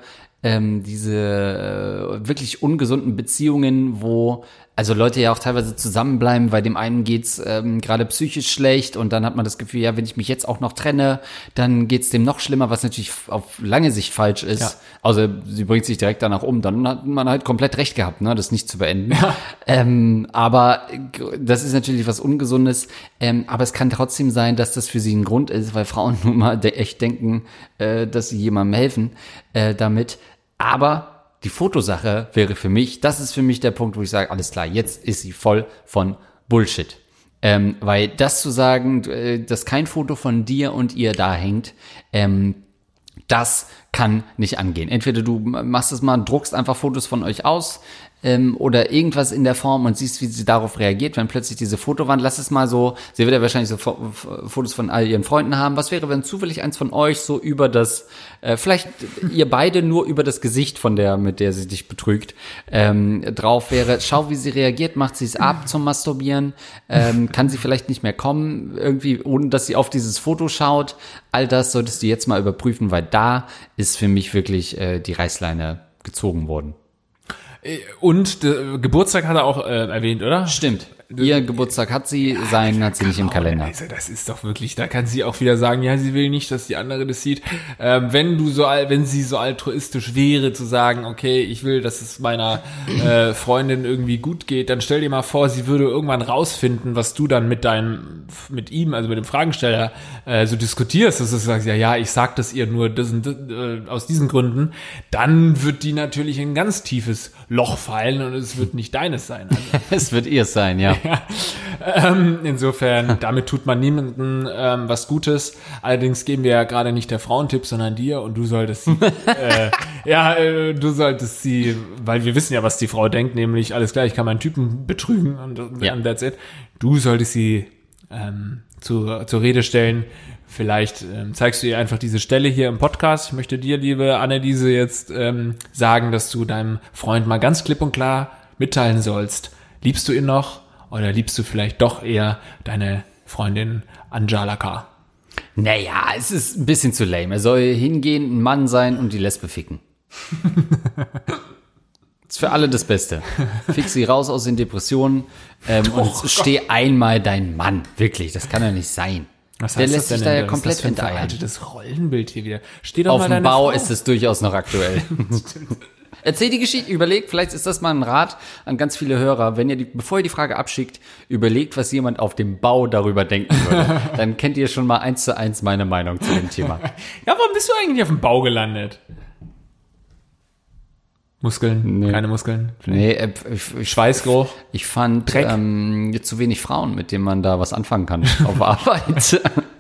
wirklich ungesunden Beziehungen, wo also Leute ja auch teilweise zusammenbleiben, bei dem einen geht's gerade psychisch schlecht und dann hat man das Gefühl, ja, wenn ich mich jetzt auch noch trenne, dann geht's dem noch schlimmer, was natürlich auf lange Sicht falsch ist. Ja. Also sie bringt sich direkt danach um, dann hat man halt komplett recht gehabt, ne, das nicht zu beenden. Ja. Aber das ist natürlich was Ungesundes, aber es kann trotzdem sein, dass das für sie ein Grund ist, weil Frauen nun mal echt denken, dass sie jemandem helfen damit. Aber die Fotosache das ist für mich der Punkt, wo ich sage, alles klar, jetzt ist sie voll von Bullshit. Weil das zu sagen, dass kein Foto von dir und ihr da hängt, das kann nicht angehen. Entweder du machst es mal, druckst einfach Fotos von euch aus, oder irgendwas in der Form und siehst, wie sie darauf reagiert, wenn plötzlich diese Fotowand, lass es mal so, sie wird ja wahrscheinlich so Fotos von all ihren Freunden haben. Was wäre, wenn zufällig eins von euch so über das, vielleicht ihr beide nur über das Gesicht von der, mit der sie dich betrügt, drauf wäre, schau, wie sie reagiert, macht sie es ab zum Masturbieren, kann sie vielleicht nicht mehr kommen, irgendwie, ohne dass sie auf dieses Foto schaut. All das solltest du jetzt mal überprüfen, weil da ist für mich wirklich die Reißleine gezogen worden. Und Geburtstag hat er auch erwähnt, oder? Stimmt. Ihr Geburtstag hat sie, seinen hat sie nicht im Kalender. Also das ist doch wirklich, da kann sie auch wieder sagen, ja, sie will nicht, dass die andere das sieht. Wenn sie so altruistisch wäre, zu sagen, okay, ich will, dass es meiner Freundin irgendwie gut geht, dann stell dir mal vor, sie würde irgendwann rausfinden, was du dann mit ihm, also mit dem Fragensteller, so diskutierst, dass du sagst, ja, ich sag das ihr nur aus diesen Gründen, dann wird die natürlich in ein ganz tiefes Loch fallen und es wird nicht deines sein. Also. Es wird ihr sein, ja. Ja, insofern, damit tut man niemandem was Gutes. Allerdings geben wir ja gerade nicht der Frauentipp, sondern dir und du solltest sie, weil wir wissen ja, was die Frau denkt, nämlich alles klar, ich kann meinen Typen betrügen und that's it. Du solltest sie zur Rede stellen. Vielleicht zeigst du ihr einfach diese Stelle hier im Podcast. Ich möchte dir, liebe Anneliese, jetzt sagen, dass du deinem Freund mal ganz klipp und klar mitteilen sollst. Liebst du ihn noch? Oder liebst du vielleicht doch eher deine Freundin Anjalaka? Naja, es ist ein bisschen zu lame. Er soll hingehen, ein Mann sein und die Lesbe ficken. Ist für alle das Beste. Fick sie raus aus den Depressionen und steh einmal dein Mann. Wirklich, das kann doch nicht sein. Was Der heißt lässt das sich denn da ja denn? komplett Was ist das für ein hintereiern. veraltetes Rollenbild hier wieder. Steh doch Auf mal dem deine Bau Frau. ist es durchaus noch aktuell. Erzähl die Geschichte, überlegt, vielleicht ist das mal ein Rat an ganz viele Hörer, bevor ihr die Frage abschickt, überlegt, was jemand auf dem Bau darüber denken würde. Dann kennt ihr schon mal 1:1 meine Meinung zu dem Thema. Ja, warum bist du eigentlich auf dem Bau gelandet? Muskeln? Nee. Keine Muskeln? Nee, Schweißgeruch? ich fand Dreck? jetzt zu wenig Frauen, mit denen man da was anfangen kann auf Arbeit.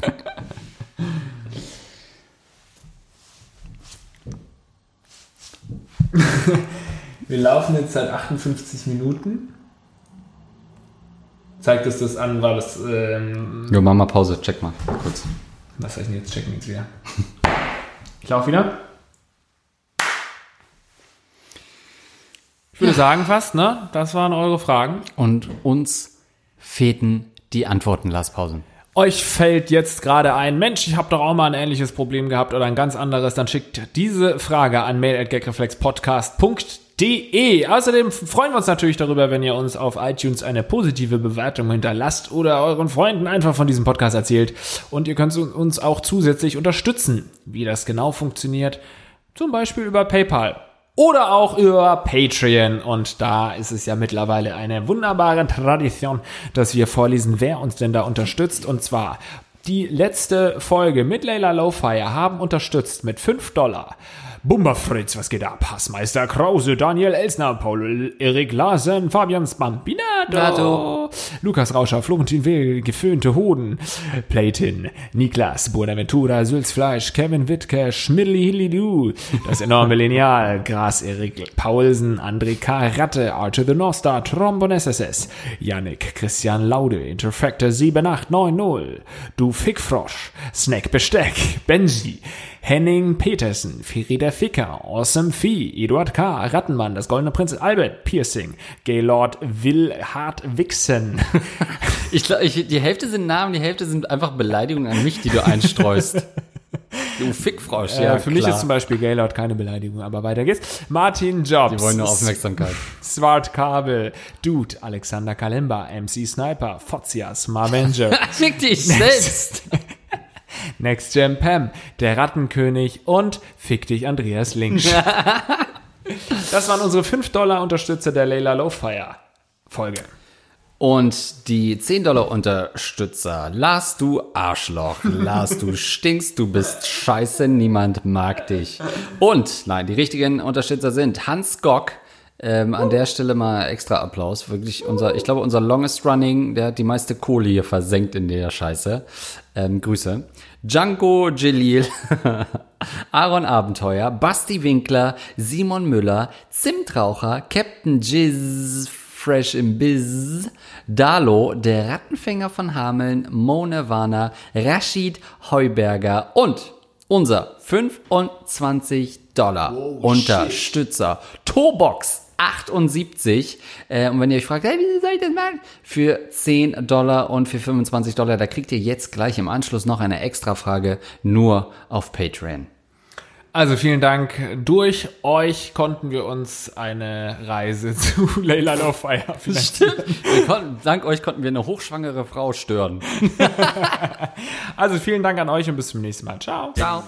Wir laufen jetzt seit 58 Minuten. Zeigt es das an, war das, Jo, mach mal Pause, check mal kurz. was soll ich denn jetzt checken jetzt wieder? Ich laufe wieder. Ich würde sagen fast, ne? Das waren eure Fragen. Und uns fehlten die Antworten, Lars Pausen. Euch fällt jetzt gerade ein, Mensch, ich habe doch auch mal ein ähnliches Problem gehabt oder ein ganz anderes, dann schickt diese Frage an mail@gagreflexpodcast.de. Außerdem freuen wir uns natürlich darüber, wenn ihr uns auf iTunes eine positive Bewertung hinterlasst oder euren Freunden einfach von diesem Podcast erzählt. Und ihr könnt uns auch zusätzlich unterstützen. Wie das genau funktioniert, zum Beispiel über PayPal. Oder auch über Patreon. Und da ist es ja mittlerweile eine wunderbare Tradition, dass wir vorlesen, wer uns denn da unterstützt. Und zwar die letzte Folge mit Layla Lowfire haben unterstützt mit $5. Bumba Fritz, was geht ab? Hassmeister Krause, Daniel Elsner, Paul Erik Larsen, Fabian Spampinato, Lukas Rauscher, Florentin Will, Geföhnte Hoden, Playtin, Niklas, Bonaventura, Sülzfleisch, Kevin Wittke, Schmidli Hilidu, das enorme Lineal, Gras Erik Paulsen, André K. Ratte, Archer the North Star, Trombon SSS, Yannick, Christian Laude, Interfactor 7890, Du Fickfrosch, Snack Besteck, Benji, Henning Petersen, Ferida Ficker, Awesome Vieh, Eduard K., Rattenmann, das Goldene Prinz Albert, Piercing, Gaylord Will Hart Wixen. Ich glaube, die Hälfte sind Namen, die Hälfte sind einfach Beleidigungen an mich, die du einstreust. Du Fickfrosch, ja, für mich ist zum Beispiel Gaylord keine Beleidigung, aber weiter geht's. Martin Jobs. Die wollen nur Aufmerksamkeit. Swart Kabel, Dude, Alexander Kalemba, MC Sniper, Fotzias, Marvenger. Fick dich selbst! Next Gen Pam, der Rattenkönig und Fick dich Andreas Links. Das waren unsere $5 Unterstützer der Layla Lowfire Folge. Und die $10 Unterstützer. Lars, du Arschloch. Lars, du stinkst, du bist scheiße, niemand mag dich. Und, nein, die richtigen Unterstützer sind Hans Gock. An der Stelle mal extra Applaus. Wirklich ich glaube, unser longest running, der hat die meiste Kohle hier versenkt in der Scheiße. Grüße. Django Jalil, Aaron Abenteuer, Basti Winkler, Simon Müller, Zimtraucher, Captain Jizz, Fresh im Biz, Dalo, der Rattenfänger von Hameln, Mone Rashid Heuberger und unser $25 Unterstützer, Tobox 78. Und wenn ihr euch fragt, hey, wie soll ich das machen? Für $10 und für $25, da kriegt ihr jetzt gleich im Anschluss noch eine Extra-Frage nur auf Patreon. Also vielen Dank. Durch euch konnten wir uns eine Reise zu Layla Lowfire finanzieren. Dank euch konnten wir eine hochschwangere Frau stören. Also vielen Dank an euch und bis zum nächsten Mal. Ciao. Ciao.